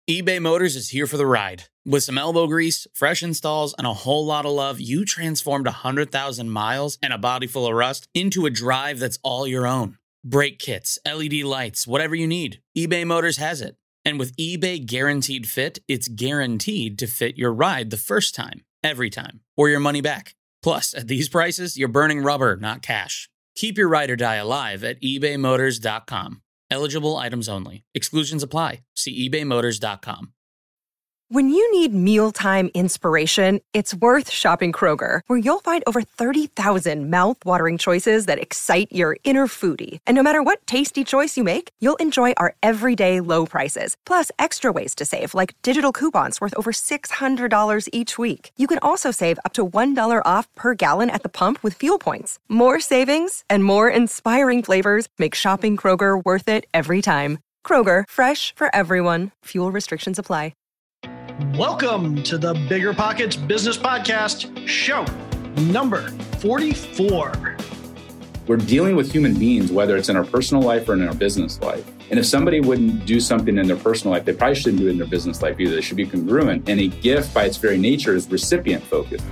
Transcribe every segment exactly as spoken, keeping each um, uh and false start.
eBay Motors is here for the ride. With some elbow grease, fresh installs, and a whole lot of love, you transformed one hundred thousand miles and a body full of rust into a drive that's all your own. Brake kits, L E D lights, whatever you need, eBay Motors has it. And with eBay Guaranteed Fit, it's guaranteed to fit your ride the first time, every time, or your money back. Plus, at these prices, you're burning rubber, not cash. Keep your ride or die alive at ebay motors dot com. Eligible items only. Exclusions apply. See ebay motors dot com. When you need mealtime inspiration, it's worth shopping Kroger, where you'll find over thirty thousand mouth-watering choices that excite your inner foodie. And no matter what tasty choice you make, you'll enjoy our everyday low prices, plus extra ways to save, like digital coupons worth over six hundred dollars each week. You can also save up to one dollar off per gallon at the pump with fuel points. More savings and more inspiring flavors make shopping Kroger worth it every time. Kroger, fresh for everyone. Fuel restrictions apply. Welcome to the Bigger Pockets Business Podcast, show number forty-four. We're dealing with human beings, whether it's in our personal life or in our business life. And if somebody wouldn't do something in their personal life, they probably shouldn't do it in their business life either. They should be congruent. And a gift, by its very nature, is recipient focused.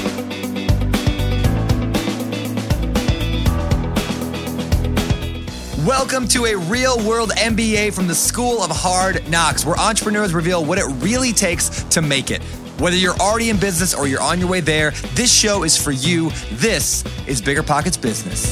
Welcome to a real-world M B A from the School of Hard Knocks, where entrepreneurs reveal what it really takes to make it. Whether you're already in business or you're on your way there, this show is for you. This is Bigger Pockets Business.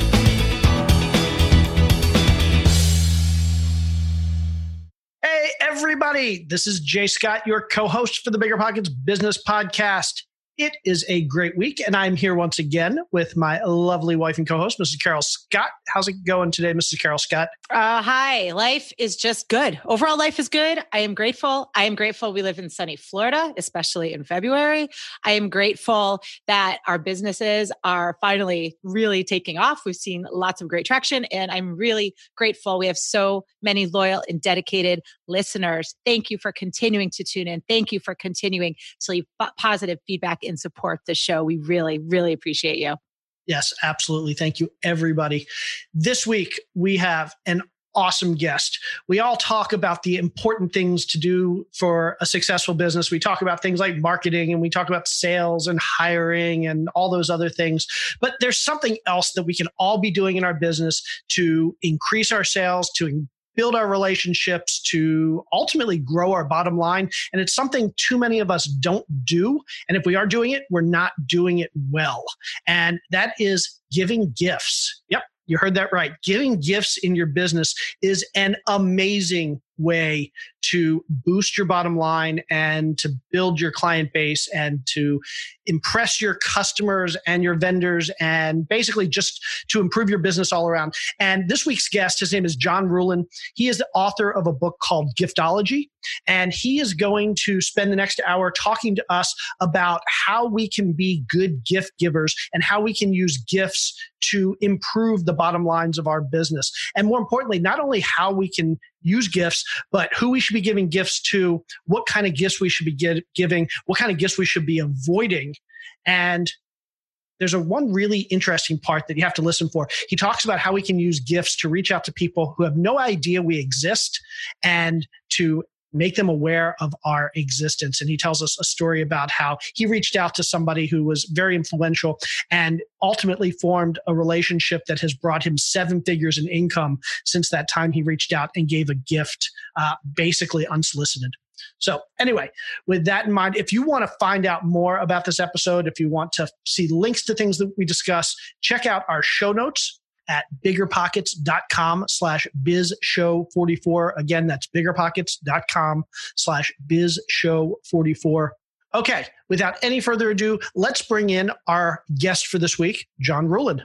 Hey, everybody. This is Jay Scott, your co-host for the Bigger Pockets Business Podcast. It is a great week, and I'm here once again with my lovely wife and co-host, Missus Carol Scott. How's it going today, Missus Carol Scott? Uh, hi. Life is just good. Overall, life is good. I am grateful. I am grateful we live in sunny Florida, especially in February. I am grateful that our businesses are finally really taking off. We've seen lots of great traction, and I'm really grateful we have so many loyal and dedicated listeners. Thank you for continuing to tune in. Thank you for continuing to leave positive feedback and support the show. We really, really appreciate you. Yes, absolutely. Thank you, everybody. This week, we have an awesome guest. We all talk about the important things to do for a successful business. We talk about things like marketing, and we talk about sales and hiring and all those other things. But there's something else that we can all be doing in our business to increase our sales, to build our relationships, to ultimately grow our bottom line. And it's something too many of us don't do. And if we are doing it, we're not doing it well. And that is giving gifts. Yep, you heard that right. Giving gifts in your business is an amazing way to boost your bottom line and to build your client base and to impress your customers and your vendors and basically just to improve your business all around. And this week's guest, his name is John Ruhlin. He is the author of a book called Giftology, and he is going to spend the next hour talking to us about how we can be good gift givers and how we can use gifts to improve the bottom lines of our business. And more importantly, not only how we can use gifts, but who we should be giving gifts to, what kind of gifts we should be get, giving, what kind of gifts we should be avoiding. And there's a one really interesting part that you have to listen for. He talks about how we can use gifts to reach out to people who have no idea we exist and to make them aware of our existence. And he tells us a story about how he reached out to somebody who was very influential and ultimately formed a relationship that has brought him seven figures in income since that time he reached out and gave a gift, uh, basically unsolicited. So anyway, with that in mind, if you want to find out more about this episode, if you want to see links to things that we discuss, check out our show notes at biggerpockets.com slash biz show 44. Again, that's biggerpockets.com slash biz show 44. Okay, without any further ado, let's bring in our guest for this week, John Ruhlin.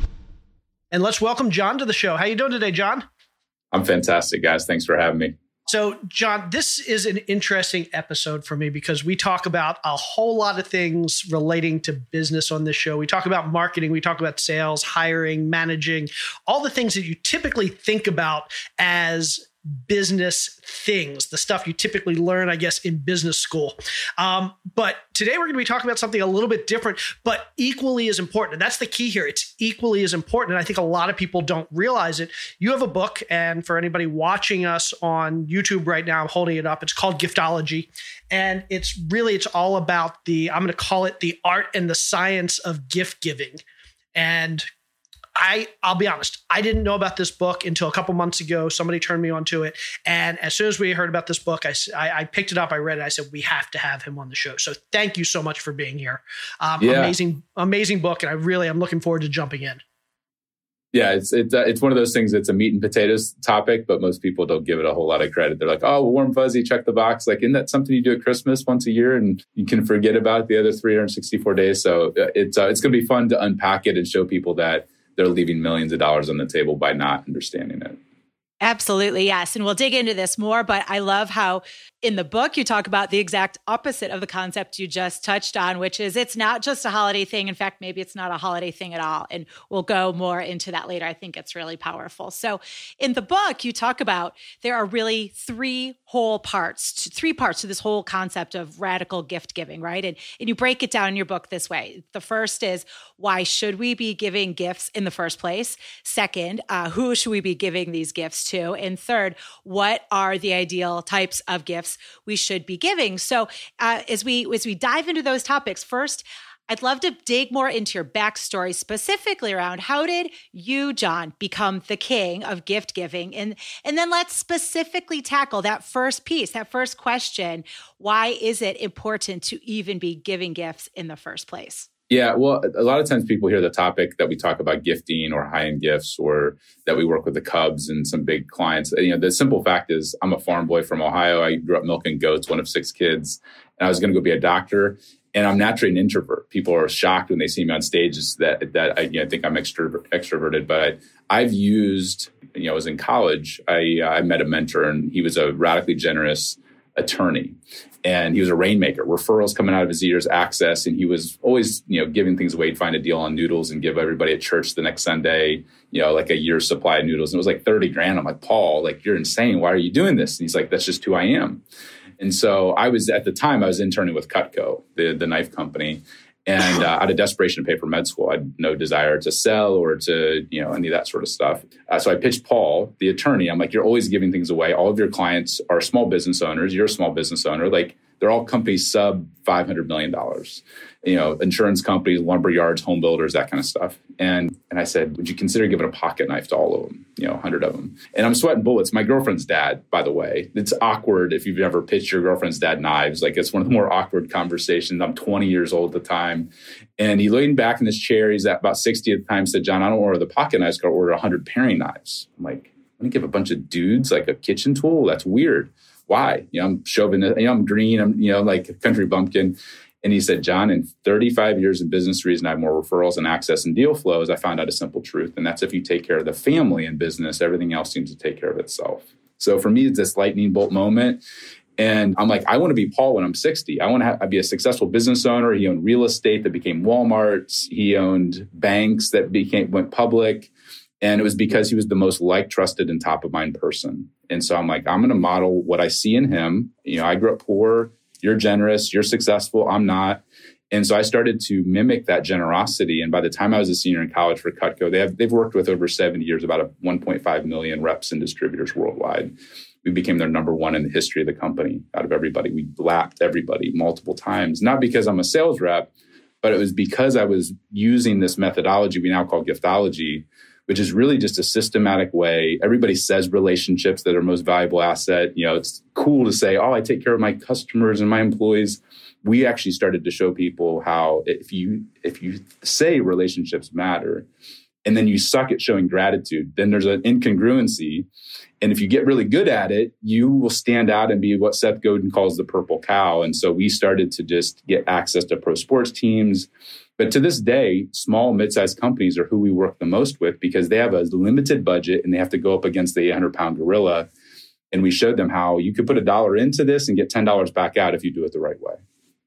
And let's welcome John to the show. How you doing today, John? I'm fantastic, guys. Thanks for having me. So, John, this is an interesting episode for me because we talk about a whole lot of things relating to business on this show. We talk about marketing, we talk about sales, hiring, managing, all the things that you typically think about as business things, the stuff you typically learn, I guess, in business school. Um, but today we're going to be talking about something a little bit different, but equally as important. And that's the key here. It's equally as important. And I think a lot of people don't realize it. You have a book, and for anybody watching us on YouTube right now, I'm holding it up. It's called Giftology. And it's really, it's all about the, I'm going to call it the art and the science of gift giving. And I, I'll be honest, I didn't know about this book until a couple months ago. Somebody turned me onto it. And as soon as we heard about this book, I, I, I picked it up, I read it. I said, we have to have him on the show. So thank you so much for being here. Um, yeah. Amazing, amazing book. And I really, I'm looking forward to jumping in. Yeah, it's it's uh, it's one of those things that's a meat and potatoes topic, but most people don't give it a whole lot of credit. They're like, oh, warm fuzzy, check the box. Like, isn't that something you do at Christmas once a year and you can forget about it the other three hundred sixty-four days? So uh, it's uh, it's going to be fun to unpack it and show people that they're leaving millions of dollars on the table by not understanding it. Absolutely, yes. And we'll dig into this more, but I love how in the book you talk about the exact opposite of the concept you just touched on, which is it's not just a holiday thing. In fact, maybe it's not a holiday thing at all. And we'll go more into that later. I think it's really powerful. So in the book, you talk about there are really three whole parts, to, three parts to this whole concept of radical gift giving, right? And, and you break it down in your book this way. The first is, why should we be giving gifts in the first place? Second, uh, who should we be giving these gifts to? And third, what are the ideal types of gifts we should be giving? So uh, as we as we dive into those topics, first, I'd love to dig more into your backstory, specifically around how did you, John, become the king of gift giving? And, and then let's specifically tackle that first piece, that first question. Why is it important to even be giving gifts in the first place? Yeah, well, a lot of times people hear the topic that we talk about gifting or high-end gifts, or that we work with the Cubs and some big clients. You know, the simple fact is I'm a farm boy from Ohio. I grew up milking goats, one of six kids, and I was going to go be a doctor. And I'm naturally an introvert. People are shocked when they see me on stages that that I, you know, think I'm extrovert, extroverted. But I, I've used, you know, I was in college. I, I met a mentor, and he was a radically generous attorney. And he was a rainmaker, referrals coming out of his ears, access. And he was always, you know, giving things away. He'd find a deal on noodles and give everybody at church the next Sunday, you know, like a year's supply of noodles. And it was like thirty grand. I'm like, Paul, like, you're insane. Why are you doing this? And he's like, that's just who I am. And so I was, at the time, I was interning with Cutco, the, the knife company. And uh, out of desperation to pay for med school, I had no desire to sell or to, you know, any of that sort of stuff. Uh, so I pitched Paul, the attorney. I'm like, you're always giving things away. All of your clients are small business owners. You're a small business owner. Like, they're all companies sub five hundred million dollars. You know, insurance companies, lumber yards, home builders, that kind of stuff. And and I said, would you consider giving a pocket knife to all of them? You know, a hundred of them. And I'm sweating bullets. My girlfriend's dad, by the way. It's awkward if you've ever pitched your girlfriend's dad knives. Like, it's one of the more awkward conversations. I'm twenty years old at the time. And he leaned back in his chair. He's at about sixty at the time. Said, John, I don't order the pocket knives. I'll order one hundred paring knives. I'm like, I'm going to give a bunch of dudes like a kitchen tool? That's weird. Why? You know, I'm chauvinist, you know, I'm green, I'm, you know, like a country bumpkin. And he said, John, in thirty-five years in business, the reason I have more referrals and access and deal flows, I found out a simple truth. And that's if you take care of the family in business, everything else seems to take care of itself. So for me, it's this lightning bolt moment. And I'm like, I want to be Paul when I'm sixty. I want to have, be a successful business owner. He owned real estate that became Walmart's. He owned banks that became went public. And it was because he was the most liked, trusted, and top of mind person. And so I'm like, I'm going to model what I see in him. You know, I grew up poor. You're generous. You're successful. I'm not. And so I started to mimic that generosity. And by the time I was a senior in college for Cutco, they have, they've worked with over seventy years, about a one point five million reps and distributors worldwide. We became their number one in the history of the company out of everybody. We lapped everybody multiple times, not because I'm a sales rep, but it was because I was using this methodology we now call giftology, which is really just a systematic way. Everybody says relationships that are most valuable asset. You know, it's cool to say, oh, I take care of my customers and my employees. We actually started to show people how if you if you say relationships matter, and then you suck at showing gratitude, then there's an incongruency. And if you get really good at it, you will stand out and be what Seth Godin calls the purple cow. And so we started to just get access to pro sports teams. But to this day, small, mid-sized companies are who we work the most with because they have a limited budget and they have to go up against the eight hundred pound gorilla. And we showed them how you could put a dollar into this and get ten dollars back out if you do it the right way.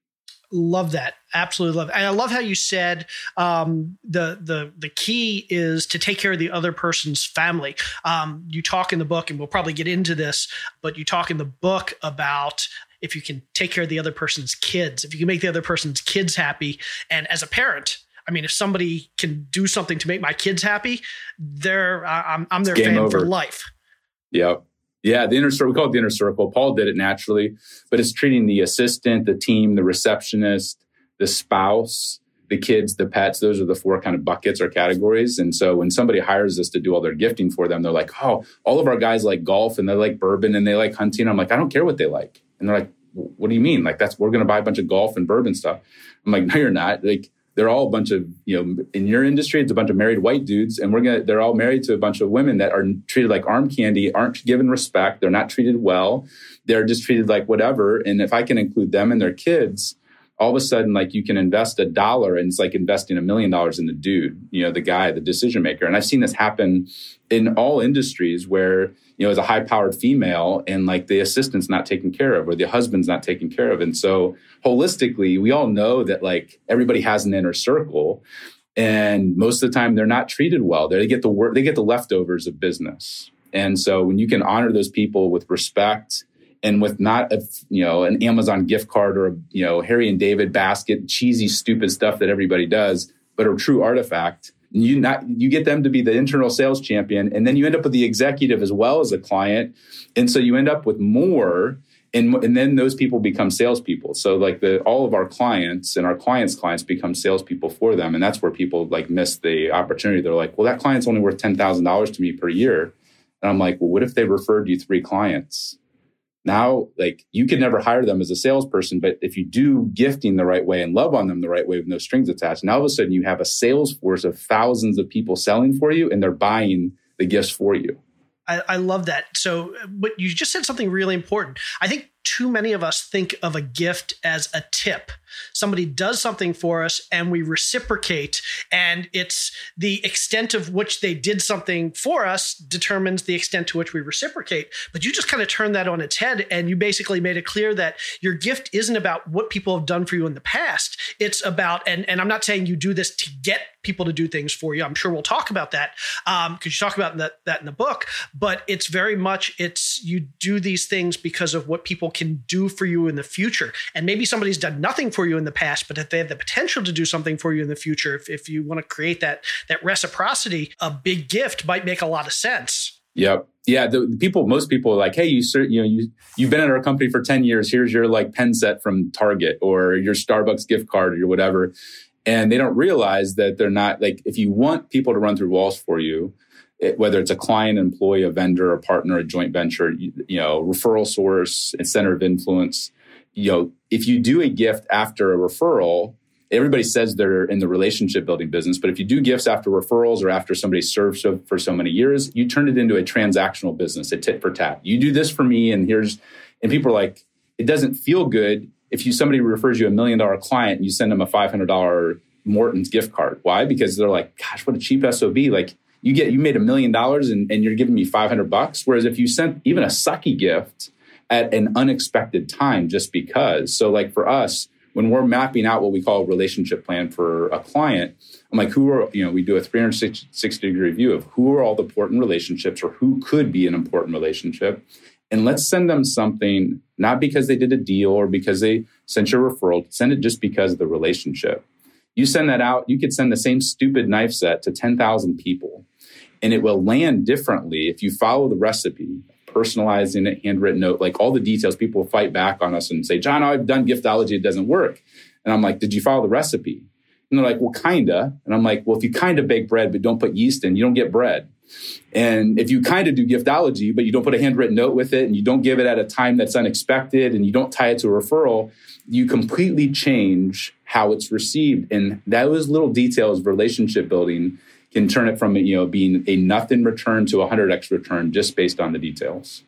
Love that. Absolutely love it. And I love how you said um, the the the key is to take care of the other person's family. Um, you talk in the book, and we'll probably get into this, but you talk in the book about if you can take care of the other person's kids, if you can make the other person's kids happy. And as a parent, I mean, if somebody can do something to make my kids happy, they're I'm, I'm their Game fan over. for life. Yep. Yeah, the inner circle, we call it the inner circle. Paul did it naturally, but it's treating the assistant, the team, the receptionist, the spouse, the kids, the pets. Those are the four kind of buckets or categories. And so when somebody hires us to do all their gifting for them, they're like, oh, all of our guys like golf and they like bourbon and they like hunting. I'm like, I don't care what they like. And they're like, what do you mean? Like, that's, we're going to buy a bunch of golf and bourbon stuff. I'm like, no, you're not. Like, they're all a bunch of, you know, in your industry, it's a bunch of married white dudes, and we're going to, they're all married to a bunch of women that are treated like arm candy, aren't given respect. They're not treated well. They're just treated like whatever. And if I can include them and their kids, all of a sudden, like, you can invest a dollar and it's like investing a million dollars in the dude, you know, the guy, the decision maker. And I've seen this happen in all industries where, you know, as a high powered female and like the assistant's not taken care of or the husband's not taken care of. And so holistically, we all know that like everybody has an inner circle, and most of the time they're not treated well. They get the work, they get the leftovers of business. And so when you can honor those people with respect and with not a, you know, an Amazon gift card or a, you know, Harry and David basket, cheesy, stupid stuff that everybody does, but a true artifact, you not you get them to be the internal sales champion, and then you end up with the executive as well as a client, and so you end up with more, and and then those people become salespeople. So like the all of our clients and our clients' clients become salespeople for them, and that's where people like miss the opportunity. They're like, well, that client's only worth ten thousand dollars to me per year, and I'm like, well, what if they referred you three clients? Now, like, you could never hire them as a salesperson, but if you do gifting the right way and love on them the right way with no strings attached, now all of a sudden you have a sales force of thousands of people selling for you, and they're buying the gifts for you. I, I love that. So, but you just said something really important. I think too many of us think of a gift as a tip. Somebody does something for us and we reciprocate, and it's the extent of which they did something for us determines the extent to which we reciprocate. But you just kind of turned that on its head, and you basically made it clear that your gift isn't about what people have done for you in the past. It's about, and, and I'm not saying you do this to get people to do things for you. I'm sure we'll talk about that because um, you talk about that, that in the book, but it's very much, it's you do these things because of what people can do for you in the future. And maybe somebody's done nothing for you in the past, but if they have the potential to do something for you in the future, if, if you want to create that, that reciprocity, a big gift might make a lot of sense. Yep. Yeah. The, the people, most people are like, hey, you, sir, you know, you, you've been at our company for ten years. Here's your like pen set from Target or your Starbucks gift card or your whatever. And they don't realize that they're not like, if you want people to run through walls for you, it, whether it's a client, employee, a vendor, a partner, a joint venture, you, you know, referral source, a center of influence, you know, if you do a gift after a referral, everybody says they're in the relationship building business. But if you do gifts after referrals or after somebody served so, for so many years, you turn it into a transactional business, a tit for tat. You do this for me, and here's, and people are like, it doesn't feel good if you somebody refers you a million dollar client and you send them a five hundred dollars Morton's gift card. Why? Because they're like, gosh, what a cheap S O B. Like you get, you made a million dollars and you're giving me five hundred bucks. Whereas if you sent even a sucky gift at an unexpected time, just because. So like for us, when we're mapping out what we call a relationship plan for a client, I'm like, who are, you know, we do a three hundred sixty degree view of who are all the important relationships or who could be an important relationship. And let's send them something, not because they did a deal or because they sent you a referral, send it just because of the relationship. You send that out, you could send the same stupid knife set to ten thousand people, and it will land differently if you follow the recipe, personalizing it, handwritten note, like all the details. People will fight back on us and say, John, I've done giftology, it doesn't work. And I'm like, did you follow the recipe? And they're like, well, kinda. And I'm like, well, if you kind of bake bread but don't put yeast in, you don't get bread. And if you kind of do giftology, but you don't put a handwritten note with it and you don't give it at a time that's unexpected and you don't tie it to a referral, you completely change how it's received. And those little details of relationship building can turn it from, you know, being a nothing return to a one hundred x return just based on the details.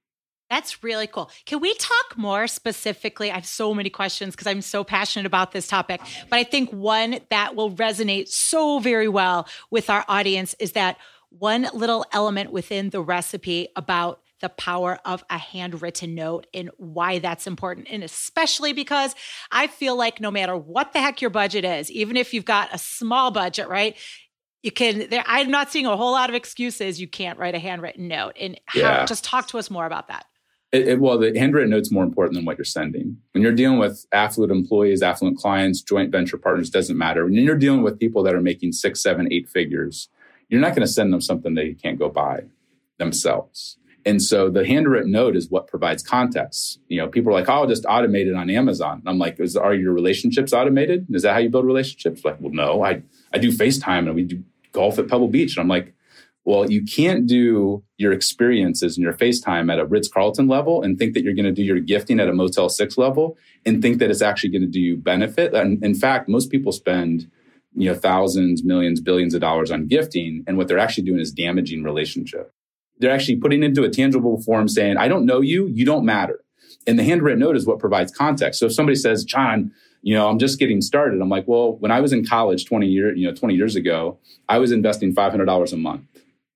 That's really cool. Can we talk more specifically? I have so many questions because I'm so passionate about this topic, but I think one that will resonate so very well with our audience is that one little element within the recipe about the power of a handwritten note and why that's important. And especially because I feel like no matter what the heck your budget is, even if you've got a small budget, right? You can, there, I'm not seeing a whole lot of excuses you can't write a handwritten note. And how, yeah. just talk to us more about that. It, it, well, the handwritten note's more important than what you're sending. When you're dealing with affluent employees, affluent clients, joint venture partners, doesn't matter. When you're dealing with people that are making six, seven, eight figures, you're not going to send them something they can't go buy themselves. And so the handwritten note is what provides context. You know, people are like, oh, I'll just automate it on Amazon. And I'm like, is, are your relationships automated? Is that how you build relationships? Like, well, no, I, I do FaceTime and we do golf at Pebble Beach. And I'm like, well, you can't do your experiences and your FaceTime at a Ritz-Carlton level and think that you're going to do your gifting at a Motel six level and think that it's actually going to do you benefit. And in fact, most people spend, you know, thousands, millions, billions of dollars on gifting. And what they're actually doing is damaging relationship. They're actually putting into a tangible form saying, I don't know you, you don't matter. And the handwritten note is what provides context. So if somebody says, John, you know, I'm just getting started. I'm like, well, when I was in college twenty years, you know, twenty years ago, I was investing five hundred dollars a month.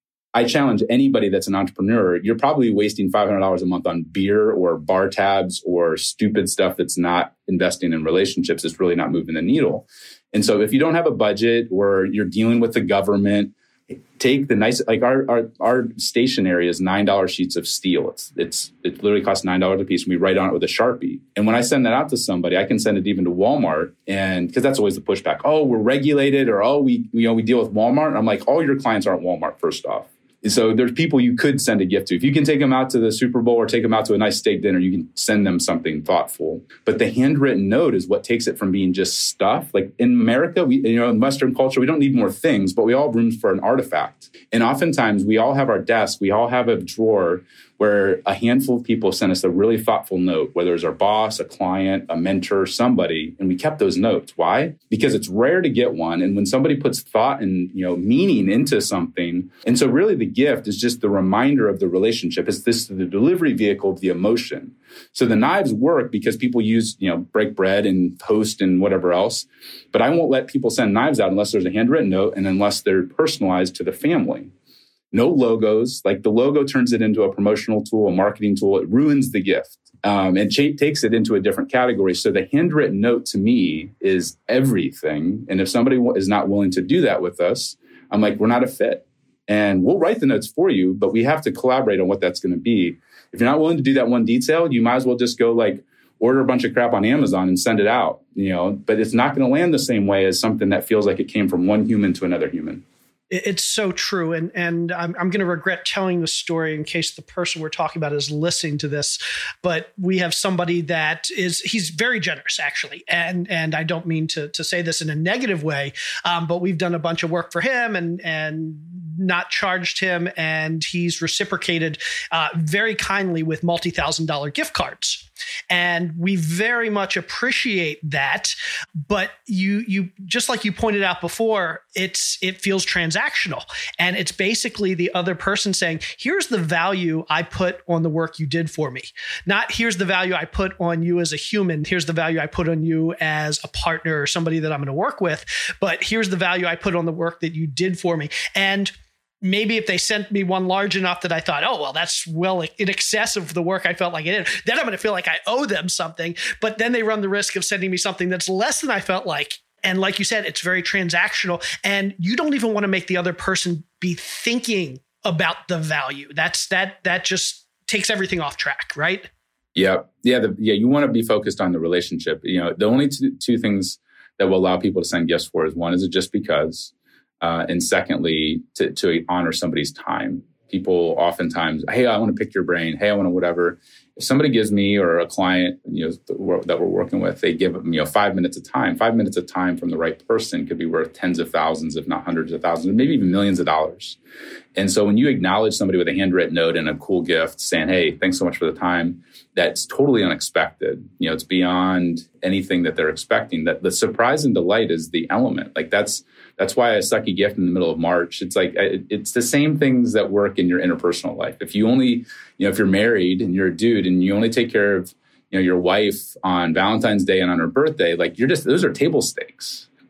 I challenge anybody that's an entrepreneur, you're probably wasting five hundred dollars a month on beer or bar tabs or stupid stuff that's not investing in relationships. It's really not moving the needle. And so if you don't have a budget or you're dealing with the government, take the nice, like our our, our stationery is nine dollars sheets of steel. It's, it's it literally costs nine dollars a piece. And we write on it with a Sharpie. And when I send that out to somebody, I can send it even to Walmart. And because that's always the pushback. Oh, we're regulated, or oh, we, you know, we deal with Walmart. And I'm like, all your clients aren't Walmart, first off. So there's people you could send a gift to. If you can take them out to the Super Bowl or take them out to a nice steak dinner, you can send them something thoughtful. But the handwritten note is what takes it from being just stuff. Like in America, we, you know, in Western culture, we don't need more things, but we all have room for an artifact. And oftentimes we all have our desk, we all have a drawer where a handful of people sent us a really thoughtful note, whether it's our boss, a client, a mentor, somebody, and we kept those notes. Why? Because it's rare to get one. And when somebody puts thought and, you know, meaning into something, and so really the gift is just the reminder of the relationship. It's this the delivery vehicle of the emotion. So the knives work because people use, you know, break bread and toast and whatever else. But I won't let people send knives out unless there's a handwritten note and unless they're personalized to the family. No logos. Like the logo turns it into a promotional tool, a marketing tool. It ruins the gift um, and ch- takes it into a different category. So the handwritten note to me is everything. And if somebody w- is not willing to do that with us, I'm like, we're not a fit. And we'll write the notes for you, but we have to collaborate on what that's going to be. If you're not willing to do that one detail, you might as well just go like order a bunch of crap on Amazon and send it out, you know, but it's not going to land the same way as something that feels like it came from one human to another human. It's so true. And and I'm, I'm going to regret telling the story in case the person we're talking about is listening to this. But we have somebody that is, he's very generous, actually. And and I don't mean to, to say this in a negative way, um, but we've done a bunch of work for him and, and not charged him. And he's reciprocated uh, very kindly with multi-thousand dollar gift cards. And we very much appreciate that. But you, you just like you pointed out before, it's it feels transactional. And it's basically the other person saying, here's the value I put on the work you did for me. Not here's the value I put on you as a human. Here's the value I put on you as a partner or somebody that I'm going to work with. But here's the value I put on the work that you did for me. And maybe if they sent me one large enough that I thought, oh, well, that's well in excess of the work I felt like I did, then I'm going to feel like I owe them something. But then they run the risk of sending me something that's less than I felt like. And like you said, it's very transactional. And you don't even want to make the other person be thinking about the value. That's that that just takes everything off track, right? Yeah. Yeah. The, yeah. You want to be focused on the relationship. You know, the only two, two things that will allow people to send gifts for is one is it just because. Uh, and secondly, to, to honor somebody's time. People oftentimes, hey, I want to pick your brain. Hey, I want to whatever. If somebody gives me or a client, you know, that we're working with, they give them, you know, five minutes of time. Five minutes of time from the right person could be worth tens of thousands, if not hundreds of thousands, maybe even millions of dollars. And so when you acknowledge somebody with a handwritten note and a cool gift saying, hey, thanks so much for the time, that's totally unexpected. You know, it's beyond anything that they're expecting. That the surprise and delight is the element. Like that's that's why a sucky gift in the middle of March. It's like it's the same things that work in your interpersonal life. If you only, you know, if you're married and you're a dude and you only take care of, you know, your wife on Valentine's Day and on her birthday, like you're just those are table stakes.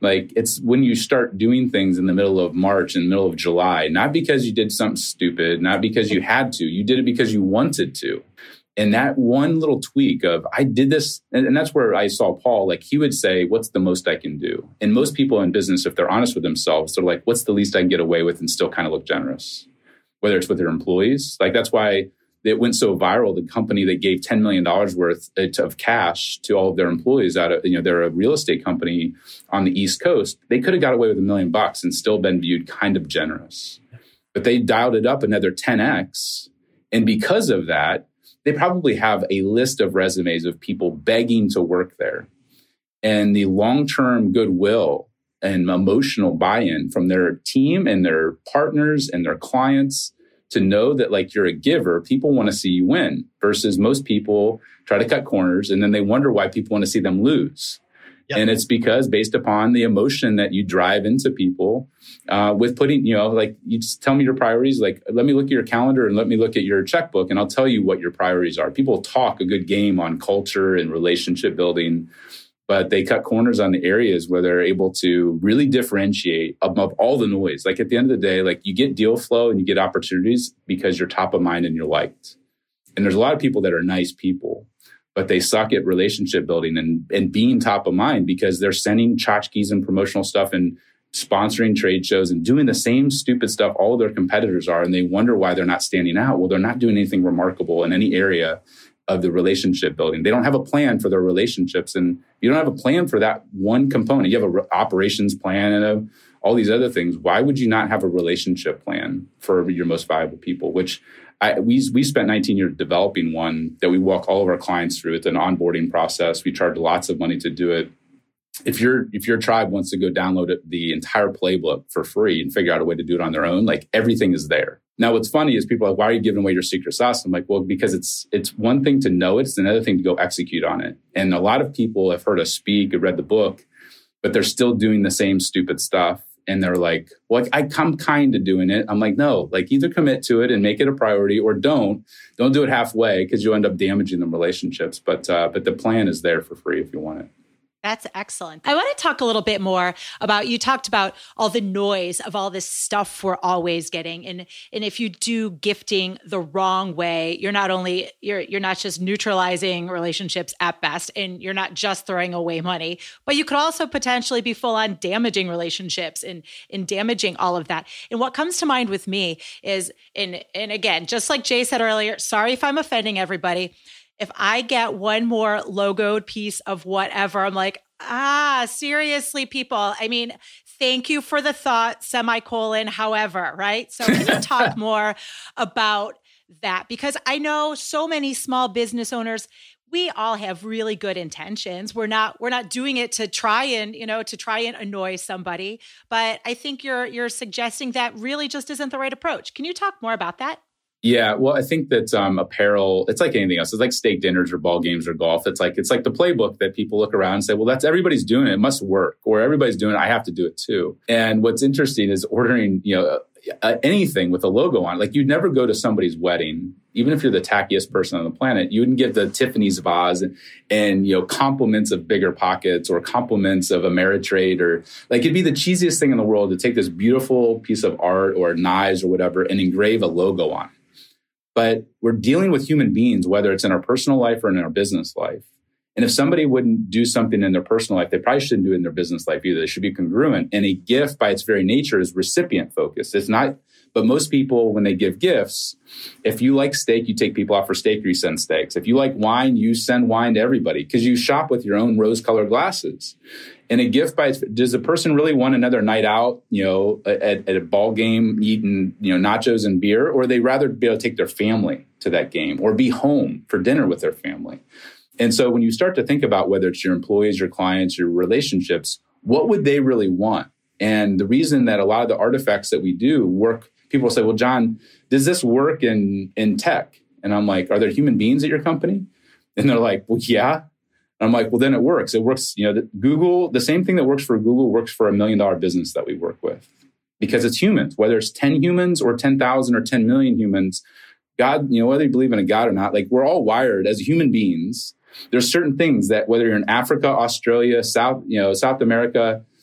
Like, it's when you start doing things in the middle of March, in the middle of July, not because you did something stupid, not because you had to, you did it because you wanted to. And that one little tweak of, I did this, and, and that's where I saw Paul, like he would say, what's the most I can do? And most people in business, if they're honest with themselves, they're like, what's the least I can get away with and still kind of look generous? Whether it's with their employees. Like, that's why it went so viral. The company that gave ten million dollars worth of cash to all of their employees out of, you know, they're a real estate company on the East Coast. They could have got away with a million bucks and still been viewed kind of generous. But they dialed it up another ten X. And because of that, they probably have a list of resumes of people begging to work there. And the long-term goodwill and emotional buy-in from their team and their partners and their clients to know that, like, you're a giver, people want to see you win, versus most people try to cut corners and then they wonder why people want to see them lose. Yep. And it's because based upon the emotion that you drive into people uh, with putting, you know, like, you just tell me your priorities. Like, let me look at your calendar and let me look at your checkbook and I'll tell you what your priorities are. People talk a good game on culture and relationship building, but they cut corners on the areas where they're able to really differentiate above all the noise. Like, at the end of the day, like, you get deal flow and you get opportunities because you're top of mind and you're liked. And there's a lot of people that are nice people, but they suck at relationship building and, and being top of mind because they're sending tchotchkes and promotional stuff and sponsoring trade shows and doing the same stupid stuff all of their competitors are. And they wonder why they're not standing out. Well, they're not doing anything remarkable in any area of the relationship building. They don't have a plan for their relationships. And you don't have a plan for that one component. You have an re- operations plan and a, all these other things. Why would you not have a relationship plan for your most valuable people? Which I, we we spent nineteen years developing one that we walk all of our clients through. It's an onboarding process. We charge lots of money to do it. If your if your tribe wants to go download it, the entire playbook for free and figure out a way to do it on their own, like, everything is there. Now, what's funny is people are like, why are you giving away your secret sauce? I'm like, well, because it's it's one thing to know it, it's another thing to go execute on it. And a lot of people have heard us speak and read the book, but they're still doing the same stupid stuff. And they're like, well, I come kind of doing it. I'm like, no, like, either commit to it and make it a priority, or don't. Don't do it halfway because you'll end up damaging the relationships. But uh, but the plan is there for free if you want it. That's excellent. I want to talk a little bit more about, you talked about all the noise of all this stuff we're always getting. And, and if you do gifting the wrong way, you're not only, you're, you're not just neutralizing relationships at best, and you're not just throwing away money, but you could also potentially be full on damaging relationships and, and damaging all of that. And what comes to mind with me is, and, and again, just like Jay said earlier, sorry if I'm offending everybody. If I get one more logoed piece of whatever, I'm like, ah, seriously, people. I mean, thank you for the thought, semicolon, however, right? So can you talk more about that? Because I know so many small business owners, we all have really good intentions. We're not, we're not doing it to try and, you know, to try and annoy somebody. But I think you're, you're suggesting that really just isn't the right approach. Can you talk more about that? Yeah, well, I think that um, apparel, it's like anything else. It's like steak dinners or ball games or golf. It's like it's like the playbook that people look around and say, well, that's everybody's doing it. It must work. Or everybody's doing it. I have to do it too. And what's interesting is ordering, you know, uh, anything with a logo on it. Like, you'd never go to somebody's wedding, even if you're the tackiest person on the planet, you wouldn't get the Tiffany's vase and, and, you know, compliments of Bigger Pockets or compliments of Ameritrade, or like, it'd be the cheesiest thing in the world to take this beautiful piece of art or knives or whatever and engrave a logo on it. But we're dealing with human beings, whether it's in our personal life or in our business life. And if somebody wouldn't do something in their personal life, they probably shouldn't do it in their business life either. They should be congruent. And a gift by its very nature is recipient focused. It's not, but most people, when they give gifts, if you like steak, you take people out for steak, you send steaks. If you like wine, you send wine to everybody because you shop with your own rose-colored glasses. And a gift by its, does a person really want another night out, you know, at, at a ball game, eating, you know, nachos and beer, or they rather be able to take their family to that game or be home for dinner with their family? And so when you start to think about whether it's your employees, your clients, your relationships, what would they really want? And the reason that a lot of the artifacts that we do work, people say, well, John, does this work in, in tech? And I'm like, are there human beings at your company? And they're like, well, yeah. And I'm like, well, then it works. It works, you know, Google, the same thing that works for Google works for a million dollar business that we work with, because it's humans, whether it's ten humans or ten thousand or ten million humans. God, you know, whether you believe in a God or not, like, we're all wired as human beings. There's certain things that, whether you're in Africa, Australia, South, you know, South America,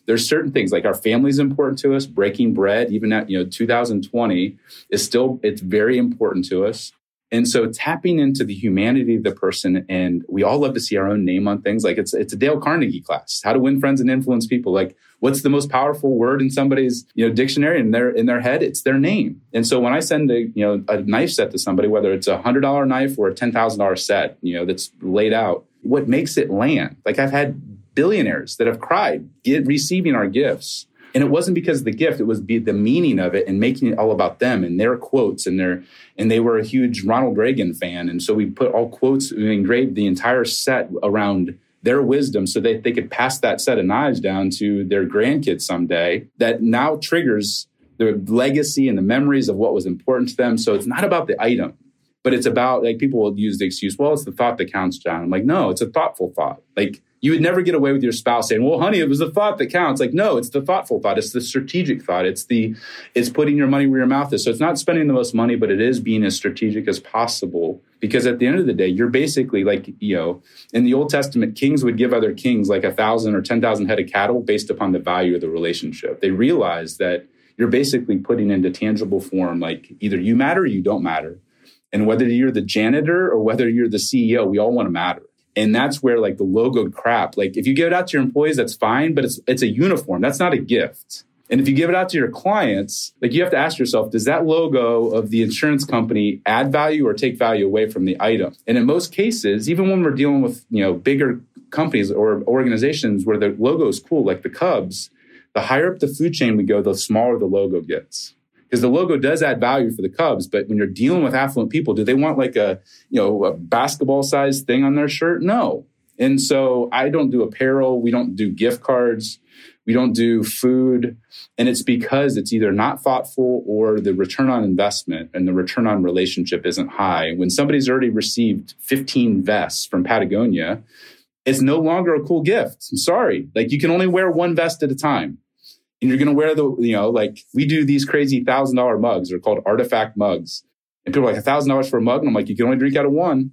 there's certain things like our family is important to us. Breaking bread, even at, you know, two thousand twenty is still, it's very important to us. And so tapping into the humanity of the person, and we all love to see our own name on things. Like it's it's a Dale Carnegie class, how to win friends and influence people. Like what's the most powerful word in somebody's, you know, dictionary in their in their head? It's their name. And so when I send a, you know, a knife set to somebody, whether it's a one hundred dollars knife or a ten thousand dollars set, you know, that's laid out, what makes it land? Like I've had billionaires that have cried get, receiving our gifts. And it wasn't because of the gift, it was be the meaning of it and making it all about them and their quotes and their, and they were a huge Ronald Reagan fan. And so we put all quotes, we engraved the entire set around their wisdom so that they could pass that set of knives down to their grandkids someday. That now triggers the legacy and the memories of what was important to them. So it's not about the item, but it's about, like, people will use the excuse, well, it's the thought that counts, John. I'm like, no, it's a thoughtful thought. Like, you would never get away with your spouse saying, well, honey, it was the thought that counts. Like, no, it's the thoughtful thought. It's the strategic thought. It's the, it's putting your money where your mouth is. So it's not spending the most money, but it is being as strategic as possible. Because at the end of the day, you're basically like, you know, in the Old Testament, kings would give other kings like a thousand or ten thousand head of cattle based upon the value of the relationship. They realize that you're basically putting into tangible form, like either you matter or you don't matter. And whether you're the janitor or whether you're the C E O, we all want to matter. And that's where like the logoed crap, like if you give it out to your employees, that's fine, but it's it's a uniform. That's not a gift. And if you give it out to your clients, like you have to ask yourself, does that logo of the insurance company add value or take value away from the item? And in most cases, even when we're dealing with, you know, bigger companies or organizations where the logo is cool, like the Cubs, the higher up the food chain we go, the smaller the logo gets. Because the logo does add value for the Cubs, but when you're dealing with affluent people, do they want like a, you know, a basketball-sized thing on their shirt? No. And so I don't do apparel. We don't do gift cards. We don't do food. And it's because it's either not thoughtful or the return on investment and the return on relationship isn't high. When somebody's already received fifteen vests from Patagonia, it's no longer a cool gift. I'm sorry. Like you can only wear one vest at a time. And you're going to wear the, you know, like we do these crazy one thousand dollars mugs. They're called artifact mugs. And people are like, one thousand dollars for a mug? And I'm like, you can only drink out of one.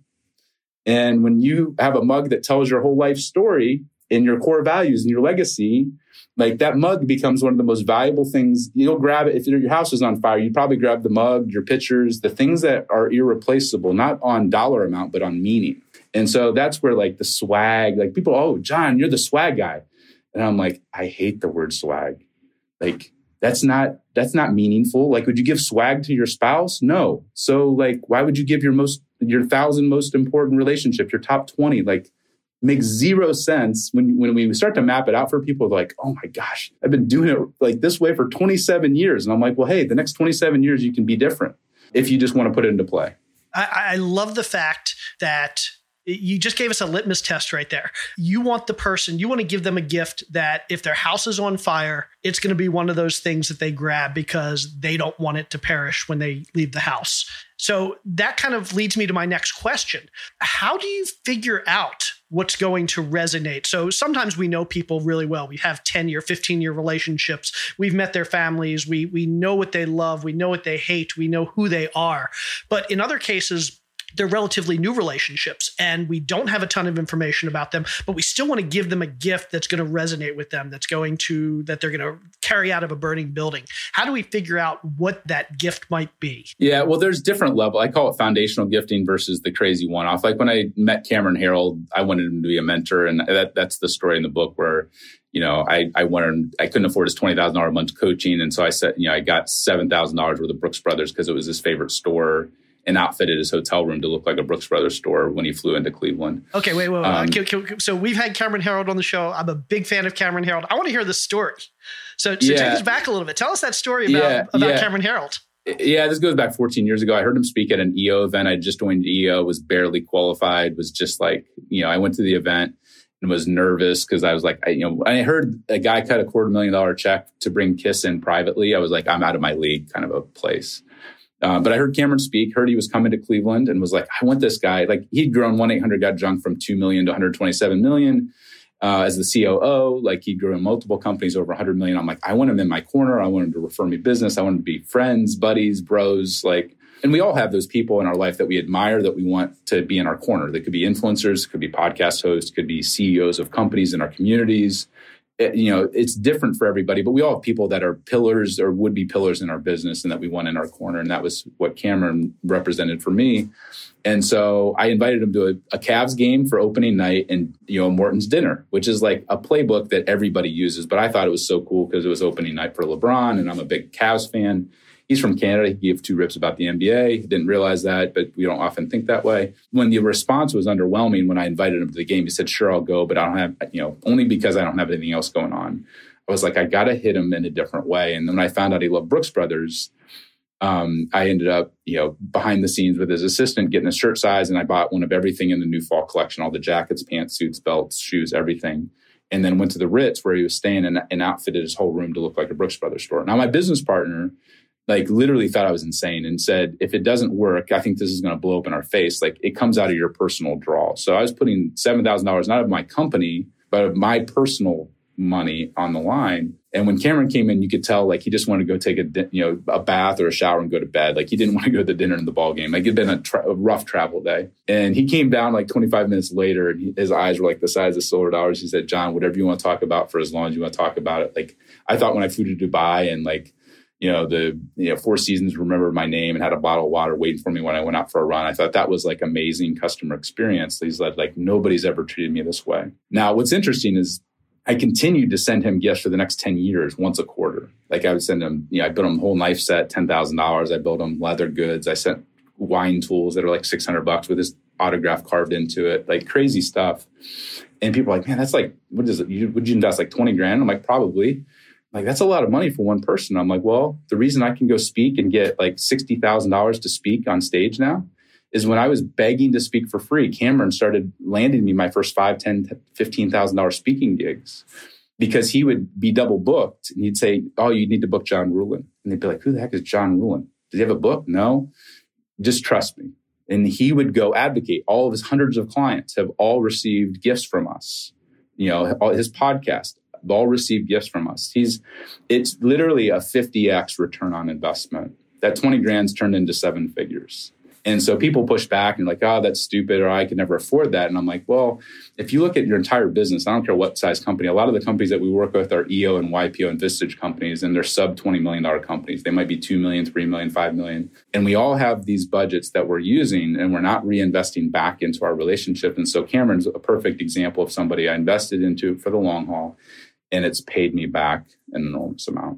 And when you have a mug that tells your whole life story and your core values and your legacy, like that mug becomes one of the most valuable things. You'll grab it. If your house is on fire, you'd probably grab the mug, your pictures, the things that are irreplaceable, not on dollar amount, but on meaning. And so that's where like the swag, like people, oh, John, you're the swag guy. And I'm like, I hate the word swag. Like, that's not, that's not meaningful. Like, would you give swag to your spouse? No. So like, why would you give your most, your thousand most important relationship, your top twenty? Like, makes zero sense when, when we start to map it out for people. Like, oh my gosh, I've been doing it like this way for twenty-seven years. And I'm like, well, hey, the next twenty-seven years, you can be different if you just want to put it into play. I, I love the fact that you just gave us a litmus test right there. You want the person, you want to give them a gift that if their house is on fire, it's going to be one of those things that they grab because they don't want it to perish when they leave the house. So that kind of leads me to my next question. How do you figure out what's going to resonate? So sometimes we know people really well. We have ten year, fifteen year relationships. We've met their families. We, we know what they love. We know what they hate. We know who they are. But in other cases, they're relatively new relationships and we don't have a ton of information about them, but we still want to give them a gift that's going to resonate with them, that's going to, that they're going to carry out of a burning building. How do we figure out what that gift might be? Yeah, well, there's different level. I call it foundational gifting versus the crazy one-off. Like when I met Cameron Herold, I wanted him to be a mentor. And that, that's the story in the book where, you know, I, I wanted, I couldn't afford his twenty thousand dollars a month coaching. And so I said, you know, I got seven thousand dollars worth of Brooks Brothers because it was his favorite store, and outfitted his hotel room to look like a Brooks Brothers store when he flew into Cleveland. Okay, wait, wait, wait. Um, can, can, so we've had Cameron Herold on the show. I'm a big fan of Cameron Herold. I want to hear the story. So, so yeah. take us back a little bit. Tell us that story about, yeah, about yeah. Cameron Herold. Yeah, this goes back fourteen years ago. I heard him speak at an E O event. I just joined E O, was barely qualified, was just like, you know, I went to the event and was nervous because I was like, I, you know, I heard a guy cut a quarter million dollar check to bring Kiss in privately. I was like, I'm out of my league kind of a place. Uh, but I heard Cameron speak, heard he was coming to Cleveland and was like, I want this guy. Like he'd grown one eight hundred Got Junk from two million to one hundred twenty-seven million uh, as the C O O. Like he grew in multiple companies over one hundred million. I'm like, I want him in my corner. I want him to refer me business. I want him to be friends, buddies, bros. Like, and we all have those people in our life that we admire, that we want to be in our corner. They could be influencers, could be podcast hosts, could be C E Os of companies in our communities, it, you know, it's different for everybody, but we all have people that are pillars or would be pillars in our business and that we want in our corner. And that was what Cameron represented for me. And so I invited him to a, a Cavs game for opening night and, you know, Morton's dinner, which is like a playbook that everybody uses. But I thought it was so cool because it was opening night for LeBron and I'm a big Cavs fan. He's from Canada. He gave two rips about the N B A. He didn't realize that, but we don't often think that way. When the response was underwhelming, when I invited him to the game, he said, sure, I'll go, but I don't have, you know, only because I don't have anything else going on. I was like, I got to hit him in a different way. And then when I found out he loved Brooks Brothers, um, I ended up, you know, behind the scenes with his assistant, getting a shirt size. And I bought one of everything in the new fall collection, all the jackets, pants, suits, belts, shoes, everything. And then went to the Ritz where he was staying and, and outfitted his whole room to look like a Brooks Brothers store. Now, my business partner, like literally thought I was insane and said, if it doesn't work, I think this is going to blow up in our face. Like it comes out of your personal draw. So I was putting seven thousand dollars, not of my company, but of my personal money on the line. And when Cameron came in, you could tell like he just wanted to go take a, you know, a bath or a shower and go to bed. Like he didn't want to go to the dinner and the ball game. Like it'd been a, tra- a rough travel day. And he came down like twenty-five minutes later and he, his eyes were like the size of silver dollars. He said, John, whatever you want to talk about for as long as you want to talk about it. Like I thought when I flew to Dubai and like, you know, the, you know, Four Seasons remembered my name and had a bottle of water waiting for me when I went out for a run. I thought that was like amazing customer experience. He's like, like nobody's ever treated me this way. Now, what's interesting is I continued to send him gifts for the next ten years, once a quarter. Like I would send him, you know, I built him a whole knife set, ten thousand dollars. I built him leather goods. I sent wine tools that are like six hundred bucks with his autograph carved into it, like crazy stuff. And people are like, man, that's like, what is it? You, would you invest like twenty grand? I'm like, probably. Like, that's a lot of money for one person. I'm like, well, the reason I can go speak and get like sixty thousand dollars to speak on stage now is when I was begging to speak for free, Cameron started landing me my first five, ten, fifteen thousand dollars speaking gigs because he would be double booked. And he'd say, oh, you need to book John Ruhlin. And they'd be like, who the heck is John Ruhlin? Does he have a book? No, just trust me. And he would go advocate. All of his hundreds of clients have all received gifts from us. You know, all his podcast. All received gifts from us. He's, it's literally a fifty x return on investment. That twenty grand's turned into seven figures. And so people push back and like, oh, that's stupid, or I could never afford that. And I'm like, well, if you look at your entire business, I don't care what size company, a lot of the companies that we work with are E O and Y P O and Vistage companies, and they're sub twenty million dollars companies. They might be two million, three million, five million. And we all have these budgets that we're using and we're not reinvesting back into our relationship. And so Cameron's a perfect example of somebody I invested into for the long haul. And it's paid me back an enormous amount.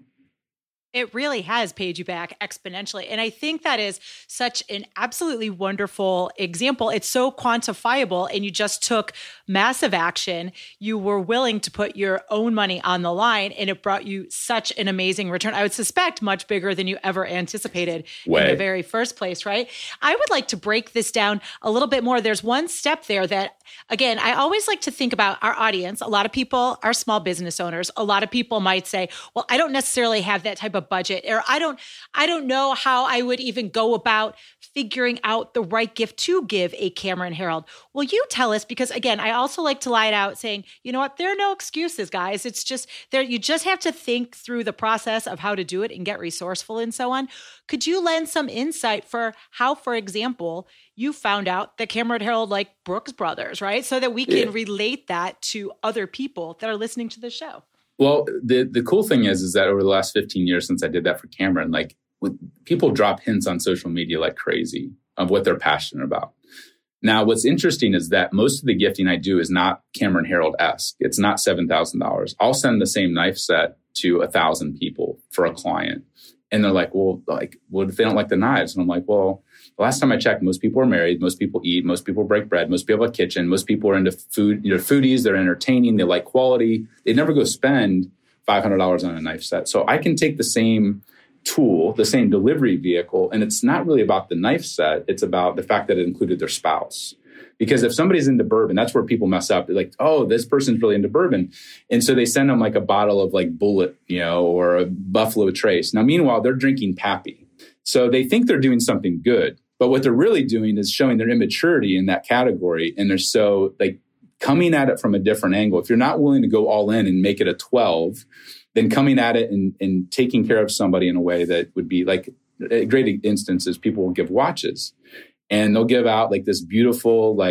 It really has paid you back exponentially. And I think that is such an absolutely wonderful example. It's so quantifiable, and you just took massive action. You were willing to put your own money on the line, and it brought you such an amazing return. I would suspect much bigger than you ever anticipated Way. in the very first place, right? I would like to break this down a little bit more. There's one step there that, again, I always like to think about our audience. A lot of people are small business owners. A lot of people might say, well, I don't necessarily have that type of budget, or I don't, I don't know how I would even go about figuring out the right gift to give a Cameron Herold. Well, you tell us, because again, I also like to lie it out saying, you know what, there are no excuses, guys. It's just there. You just have to think through the process of how to do it and get resourceful and so on. Could you lend some insight for how, for example, you found out that Cameron Herold liked Brooks Brothers, right? So that we can yeah. relate that to other people that are listening to the show. Well, the the cool thing is, is that over the last fifteen years since I did that for Cameron, like with, people drop hints on social media like crazy of what they're passionate about. Now, what's interesting is that most of the gifting I do is not Cameron Herold-esque. It's not seven thousand dollars. I'll send the same knife set to a thousand people for a client. And they're like, well, like, what if they don't like the knives? And I'm like, well, the last time I checked, most people are married, most people eat, most people break bread, most people have a kitchen, most people are into food, you know, foodies, they're entertaining, they like quality. They never go spend five hundred dollars on a knife set. So I can take the same tool, the same delivery vehicle, and it's not really about the knife set. It's about the fact that it included their spouse. Because if somebody's into bourbon, that's where people mess up. They're like, oh, this person's really into bourbon. And so they send them like a bottle of like Bullet, you know, or a Buffalo Trace. Now, meanwhile, they're drinking Pappy. So they think they're doing something good. But what they're really doing is showing their immaturity in that category. And they're so like coming at it from a different angle. If you're not willing to go all in and make it a twelve, then coming at it and, and taking care of somebody in a way that would be like a great instance is people will give watches. And they'll give out like this beautiful, like,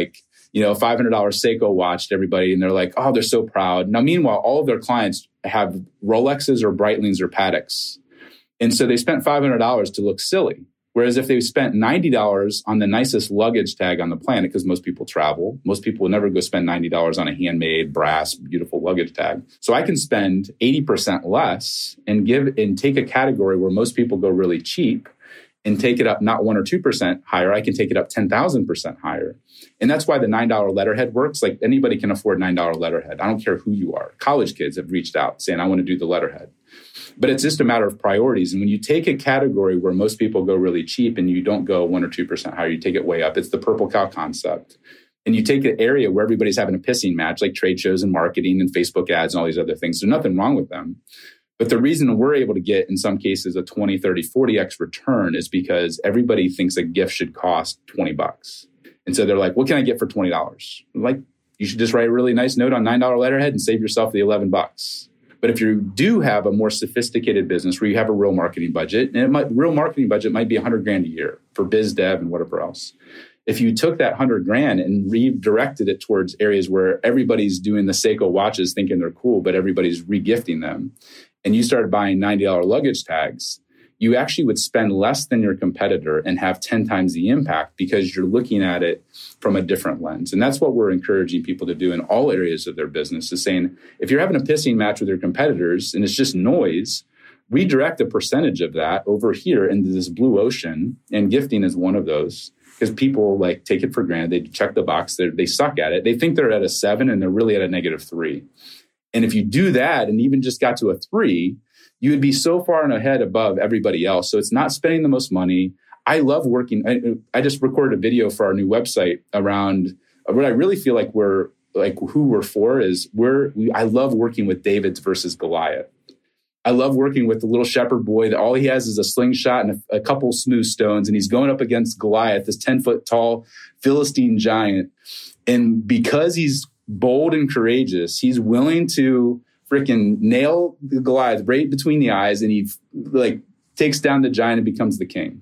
you know, five hundred dollars Seiko watch to everybody. And they're like, oh, they're so proud. Now, meanwhile, all of their clients have Rolexes or Breitlings or Pateks. And so they spent five hundred dollars to look silly. Whereas if they spent ninety dollars on the nicest luggage tag on the planet, because most people travel, most people will never go spend ninety dollars on a handmade, brass, beautiful luggage tag. So I can spend eighty percent less and give and take a category where most people go really cheap and take it up not one or two percent higher. I can take it up ten thousand percent higher. And that's why the nine dollar letterhead works. Like anybody can afford nine dollar letterhead. I don't care who you are. College kids have reached out saying, I want to do the letterhead. But it's just a matter of priorities. And when you take a category where most people go really cheap and you don't go one or two percent higher, you take it way up. It's the purple cow concept. And you take an area where everybody's having a pissing match, like trade shows and marketing and Facebook ads and all these other things. There's nothing wrong with them. But the reason we're able to get, in some cases, a twenty, thirty, forty x return is because everybody thinks a gift should cost twenty bucks. And so they're like, what can I get for twenty dollars? I'm like, you should just write a really nice note on nine dollar letterhead and save yourself the eleven bucks. But if you do have a more sophisticated business where you have a real marketing budget, and it might, real marketing budget might be one hundred grand a year for biz dev and whatever else. If you took that one hundred grand and redirected it towards areas where everybody's doing the Seiko watches thinking they're cool, but everybody's regifting them, and you started buying ninety dollar luggage tags, you actually would spend less than your competitor and have ten times the impact because you're looking at it from a different lens. And that's what we're encouraging people to do in all areas of their business, is saying, if you're having a pissing match with your competitors and it's just noise, redirect a percentage of that over here into this blue ocean. And gifting is one of those, because people like take it for granted. They check the box. They they suck at it. They think they're at a seven and they're really at a negative three. And if you do that and even just got to a three, you would be so far and ahead above everybody else. So it's not spending the most money. I love working. I, I just recorded a video for our new website around what I really feel like we're like who we're for is we're, we, I love working with David versus Goliath. I love working with the little shepherd boy that all he has is a slingshot and a, a couple smooth stones. And he's going up against Goliath, this ten foot tall Philistine giant. And because he's bold and courageous, he's willing to freaking nail the Goliath right between the eyes, and he like takes down the giant and becomes the king.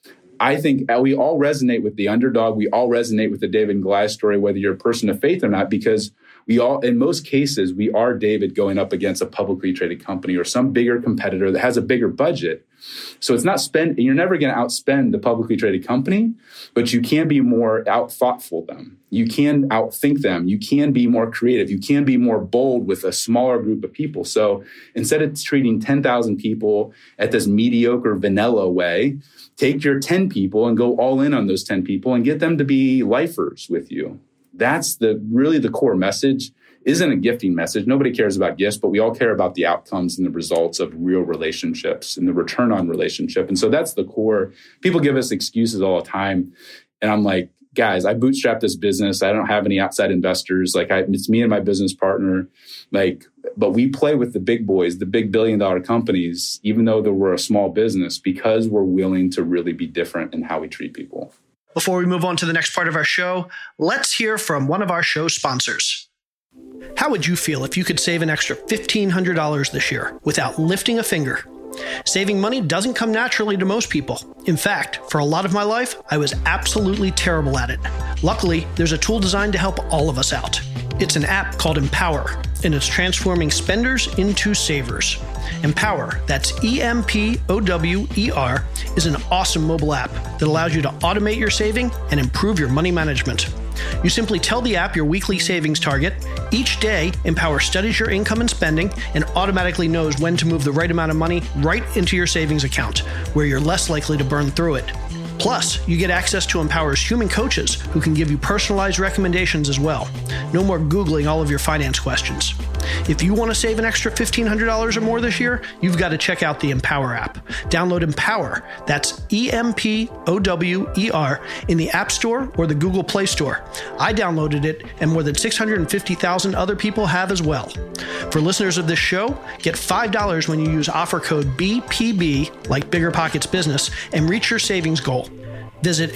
I think we all resonate with the underdog. We all resonate with the David and Goliath story, whether you're a person of faith or not, because we all, in most cases, we are David going up against a publicly traded company or some bigger competitor that has a bigger budget. So it's not spend, you're never going to outspend the publicly traded company, but you can be more out thoughtful them. You can outthink them. You can be more creative. You can be more bold with a smaller group of people. So instead of treating ten thousand people at this mediocre vanilla way, take your ten people and go all in on those ten people and get them to be lifers with you. That's the really the core message. Isn't a gifting message. Nobody cares about gifts, but we all care about the outcomes and the results of real relationships and the return on relationship. And so that's the core. People give us excuses all the time. And I'm like, guys, I bootstrapped this business. I don't have any outside investors. Like I, it's me and my business partner. Like, but we play with the big boys, the big billion dollar companies, even though we're a small business, because we're willing to really be different in how we treat people. Before we move on to the next part of our show, let's hear from one of our show sponsors. How would you feel if you could save an extra fifteen hundred dollars this year without lifting a finger? Saving money doesn't come naturally to most people. In fact, for a lot of my life, I was absolutely terrible at it. Luckily, there's a tool designed to help all of us out. It's an app called Empower, and it's transforming spenders into savers. Empower, that's E M P O W E R, is an awesome mobile app that allows you to automate your saving and improve your money management. You simply tell the app your weekly savings target. Each day, Empower studies your income and spending and automatically knows when to move the right amount of money right into your savings account, where you're less likely to burn through it. Plus, you get access to Empower's human coaches who can give you personalized recommendations as well. No more Googling all of your finance questions. If you want to save an extra fifteen hundred dollars or more this year, you've got to check out the Empower app. Download Empower, that's E M P O W E R, in the App Store or the Google Play Store. I downloaded it, and more than six hundred fifty thousand other people have as well. For listeners of this show, get five dollars when you use offer code B P B, like Bigger Pockets Business, and reach your savings goal. Visit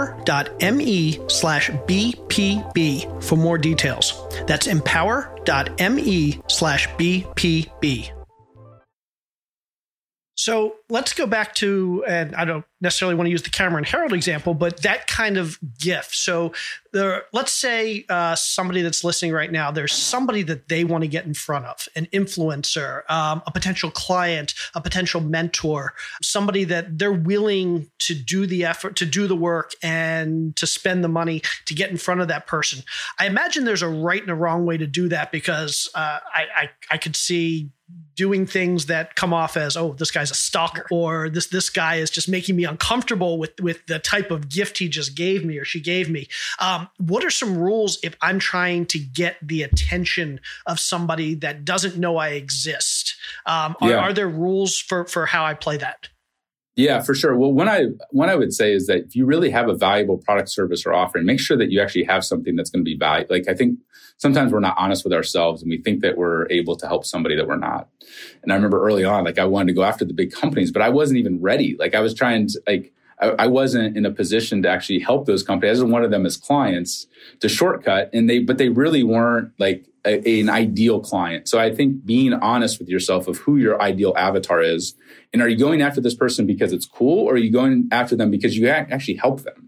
empower.me slash BPB for more details. That's empower.me slash BPB. So let's go back to, and I don't necessarily want to use the Cameron Herold example, but that kind of gift. So there, let's say uh, somebody that's listening right now, there's somebody that they want to get in front of, an influencer, um, a potential client, a potential mentor, somebody that they're willing to do the effort, to do the work, and to spend the money to get in front of that person. I imagine there's a right and a wrong way to do that, because uh, I, I I could see doing things that come off as, oh, this guy's a stalker, or this this guy is just making me uncomfortable with with the type of gift he just gave me or she gave me. Um, what are some rules if I'm trying to get the attention of somebody that doesn't know I exist? Um, are, yeah. are there rules for for how I play that? Yeah, for sure. Well, what I what I would say is that if you really have a valuable product, service, or offering, make sure that you actually have something that's going to be valuable. Like, I think sometimes we're not honest with ourselves and we think that we're able to help somebody that we're not. And I remember early on, like, I wanted to go after the big companies, but I wasn't even ready. Like, I was trying to, like, I, I wasn't in a position to actually help those companies. I just wanted them as clients to shortcut, and they, but they really weren't like a, an ideal client. So I think being honest with yourself of who your ideal avatar is, and are you going after this person because it's cool, or are you going after them because you actually help them?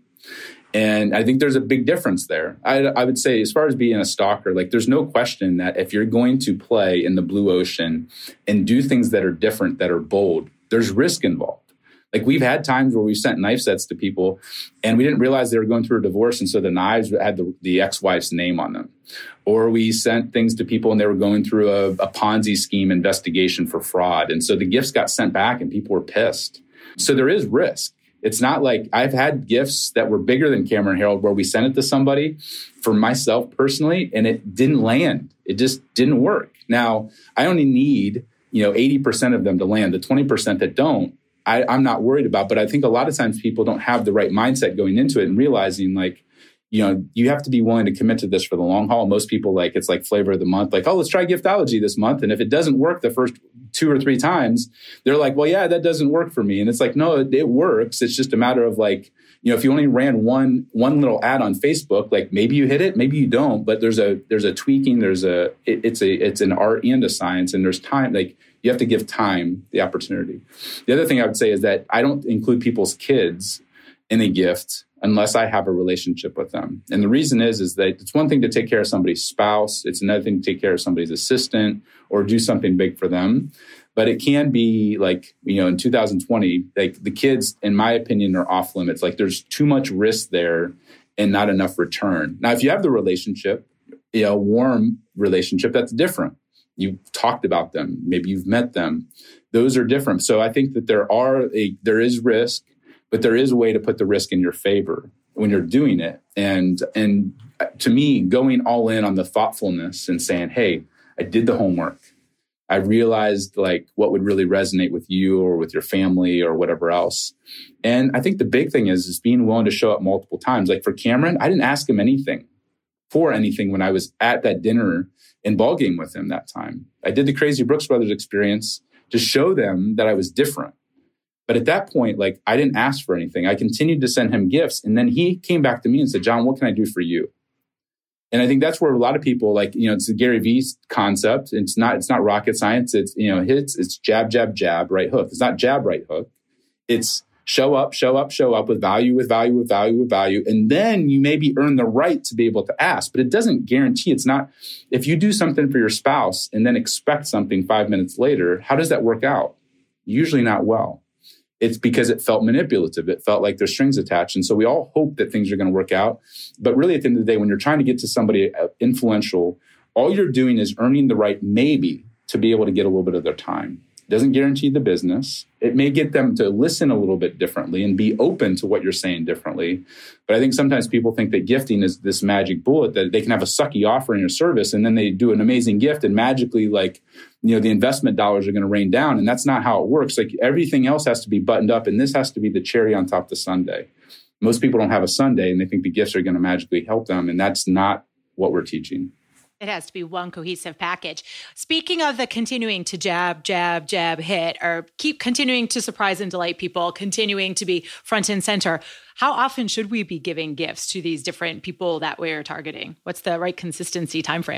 And I think there's a big difference there. I, I would say, as far as being a stalker, like, there's no question that if you're going to play in the blue ocean and do things that are different, that are bold, there's risk involved. Like, we've had times where we've sent knife sets to people and we didn't realize they were going through a divorce. And so the knives had the, the ex-wife's name on them. Or we sent things to people and they were going through a, a Ponzi scheme investigation for fraud. And so the gifts got sent back and people were pissed. So there is risk. It's not like, I've had gifts that were bigger than Cameron Herold where we sent it to somebody, for myself personally, and it didn't land. It just didn't work. Now, I only need, you know, eighty percent of them to land. The twenty percent that don't, I, I'm not worried about. But I think a lot of times people don't have the right mindset going into it and realizing, like, you know, you have to be willing to commit to this for the long haul. Most people, like, it's like flavor of the month, like, oh, let's try giftology this month. And if it doesn't work the first two or three times, they're like, well, yeah, that doesn't work for me. And it's like, no, it, it works. It's just a matter of, like, you know, if you only ran one, one little ad on Facebook, like, maybe you hit it, maybe you don't, but there's a, there's a tweaking, there's a, it, it's a, it's an art and a science, and there's time, like, you have to give time the opportunity. The other thing I would say is that I don't include people's kids in a gift unless I have a relationship with them. And the reason is, is that it's one thing to take care of somebody's spouse. It's another thing to take care of somebody's assistant or do something big for them. But it can be like, you know, in two thousand twenty, like, the kids, in my opinion, are off limits. Like, there's too much risk there and not enough return. Now, if you have the relationship, you know, warm relationship, that's different. You've talked about them. Maybe you've met them. Those are different. So I think that there are a, there is risk, but there is a way to put the risk in your favor when you're doing it. And, and to me, going all in on the thoughtfulness and saying, hey, I did the homework. I realized, like, what would really resonate with you or with your family or whatever else. And I think the big thing is, is being willing to show up multiple times. Like, for Cameron, I didn't ask him anything for anything when I was at that dinner and ball game with him that time. I did the Crazy Brooks Brothers experience to show them that I was different. But at that point, like, I didn't ask for anything. I continued to send him gifts. And then he came back to me and said, John, what can I do for you? And I think that's where a lot of people, like, you know, it's the Gary Vee concept. It's not, it's not rocket science. It's, you know, it's, it's jab, jab, jab, right hook. It's not jab, right hook. It's show up, show up, show up with value, with value, with value, with value. And then you maybe earn the right to be able to ask, but it doesn't guarantee. It's not, if you do something for your spouse and then expect something five minutes later, how does that work out? Usually not well. It's because it felt manipulative. It felt like there's strings attached. And so we all hope that things are going to work out. But really, at the end of the day, when you're trying to get to somebody influential, all you're doing is earning the right maybe to be able to get a little bit of their time. It doesn't guarantee the business. It may get them to listen a little bit differently and be open to what you're saying differently. But I think sometimes people think that gifting is this magic bullet, that they can have a sucky offering or service and then they do an amazing gift and magically, like, you know, the investment dollars are going to rain down. And that's not how it works. Like, everything else has to be buttoned up and this has to be the cherry on top of the sundae. Most people don't have a sundae and they think the gifts are going to magically help them. And that's not what we're teaching. It has to be one cohesive package. Speaking of the continuing to jab, jab, jab, hit, or keep continuing to surprise and delight people, continuing to be front and center, how often should we be giving gifts to these different people that we're targeting? What's the right consistency timeframe?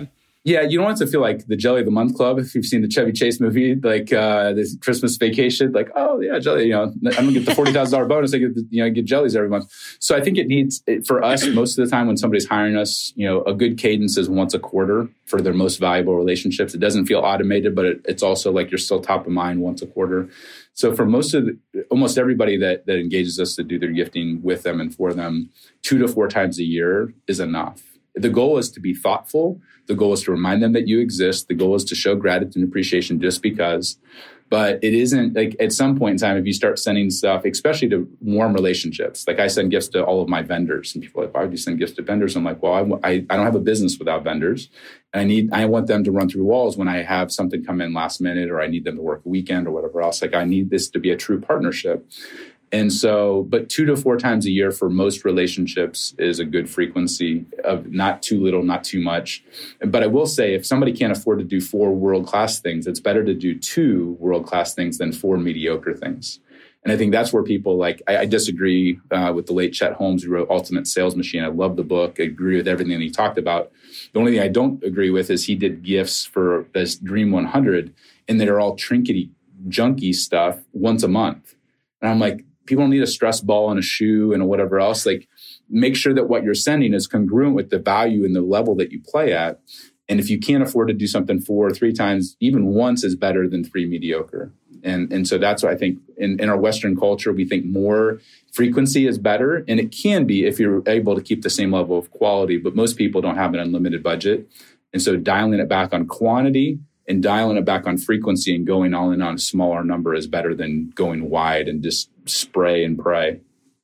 Yeah, you don't want it to feel like the Jelly of the Month Club. If you've seen the Chevy Chase movie, like uh, this Christmas Vacation, like, oh yeah, jelly. You know, I'm gonna get the forty thousand dollar bonus. I get the, you know I get jellies every month. So I think it needs it, for us most of the time when somebody's hiring us, you know, a good cadence is once a quarter for their most valuable relationships. It doesn't feel automated, but it, it's also like you're still top of mind once a quarter. So for most of the, almost everybody that that engages us to do their gifting with them and for them, two to four times a year is enough. The goal is to be thoughtful. The goal is to remind them that you exist. The goal is to show gratitude and appreciation just because. But it isn't like at some point in time, if you start sending stuff, especially to warm relationships, like I send gifts to all of my vendors and people are like, why would you send gifts to vendors? I'm like, well, I, I, I don't have a business without vendors. And I need, I want them to run through walls when I have something come in last minute or I need them to work a weekend or whatever else. Like I need this to be a true partnership. And so, but two to four times a year for most relationships is a good frequency of not too little, not too much. But I will say, if somebody can't afford to do four world-class things, it's better to do two world-class things than four mediocre things. And I think that's where people like, I, I disagree uh, with the late Chet Holmes who wrote Ultimate Sales Machine. I love the book. I agree with everything he talked about. The only thing I don't agree with is he did gifts for this Dream one hundred and they're all trinkety, junky stuff once a month. And I'm like, people don't need a stress ball and a shoe and whatever else. Like, make sure that what you're sending is congruent with the value and the level that you play at. And if you can't afford to do something four or three times, even once is better than three mediocre. And, and so that's what I think in, in our Western culture, we think more frequency is better. And it can be if you're able to keep the same level of quality. But most people don't have an unlimited budget. And so dialing it back on quantity and dialing it back on frequency and going all in on a smaller number is better than going wide and just spray and pray.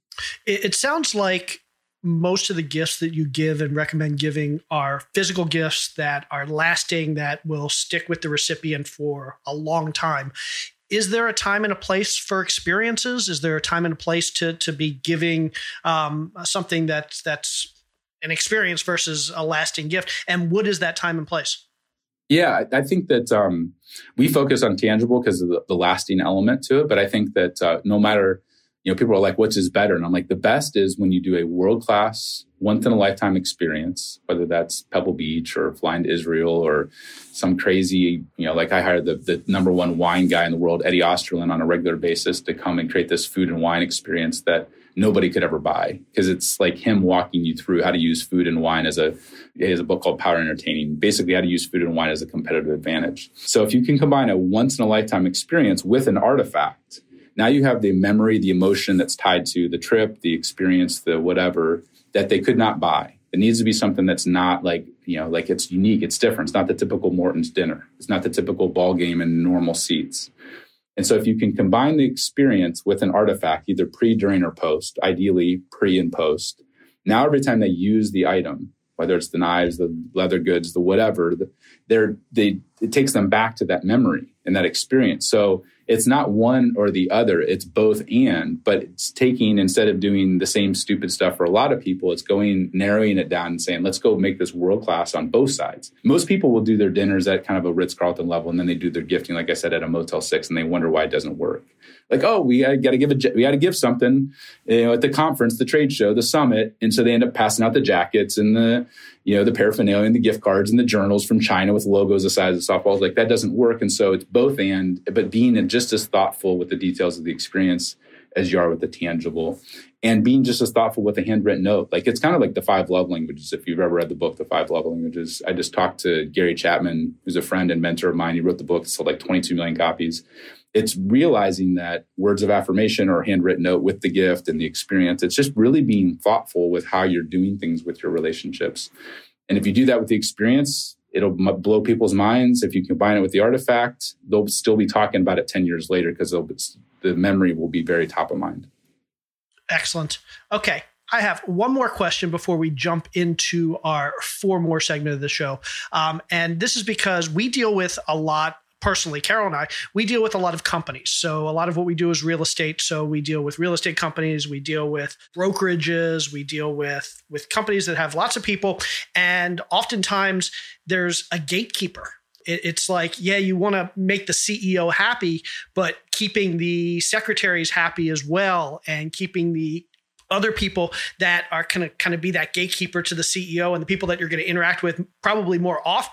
It, it sounds like most of the gifts that you give and recommend giving are physical gifts that are lasting, that will stick with the recipient for a long time. Is there a time and a place for experiences? Is there a time and a place to to be giving um, something that's that's an experience versus a lasting gift? And what is that time and place? Yeah, I think that um, we focus on tangible because of the, the lasting element to it. But I think that uh, no matter, you know, people are like, which is better? And I'm like, the best is when you do a world-class, once-in-a-lifetime experience, whether that's Pebble Beach or flying to Israel or some crazy, you know, like I hired the, the number one wine guy in the world, Eddie Osterlin, on a regular basis to come and create this food and wine experience that nobody could ever buy, because it's like him walking you through how to use food and wine as a, he has a book called Power Entertaining, basically how to use food and wine as a competitive advantage. So if you can combine a once in a lifetime experience with an artifact, now you have the memory, the emotion that's tied to the trip, the experience, the whatever, that they could not buy. It needs to be something that's not like, you know, like it's unique, it's different. It's not the typical Morton's dinner. It's not the typical ball game in normal seats. And so if you can combine the experience with an artifact, either pre, during, or post, ideally pre and post, now every time they use the item, whether it's the knives, the leather goods, the whatever, they're, they it takes them back to that memory and that experience. So it's not one or the other, it's both and, but it's taking, instead of doing the same stupid stuff for a lot of people, it's going, narrowing it down and saying, let's go make this world-class on both sides. Most people will do their dinners at kind of a Ritz-Carlton level, and then they do their gifting, like I said, at a Motel six, and they wonder why it doesn't work. Like, oh, we got to give a, we got to give something, you know, at the conference, the trade show, the summit, and so they end up passing out the jackets and the, you know, the paraphernalia and the gift cards and the journals from China with logos the size of softballs. Like, that doesn't work. And so it's both and, but being just as thoughtful with the details of the experience as you are with the tangible, and being just as thoughtful with a handwritten note. Like, it's kind of like the five love languages. If you've ever read the book, The Five Love Languages, I just talked to Gary Chapman, who's a friend and mentor of mine. He wrote the book, it sold like twenty-two million copies. It's realizing that words of affirmation or a handwritten note with the gift and the experience, it's just really being thoughtful with how you're doing things with your relationships. And if you do that with the experience, it'll blow people's minds. If you combine it with the artifact, they'll still be talking about it ten years later because the memory will be very top of mind. Excellent. Okay. I have one more question before we jump into our four more segment of the show. Um, and this is because we deal with a lot, personally, Carol and I, we deal with a lot of companies. So a lot of what we do is real estate. So we deal with real estate companies, we deal with brokerages, we deal with, with companies that have lots of people. And oftentimes there's a gatekeeper. It, it's like, yeah, you want to make the C E O happy, but keeping the secretaries happy as well, and keeping the other people that are kind of kind of be that gatekeeper to the C E O and the people that you're going to interact with probably more often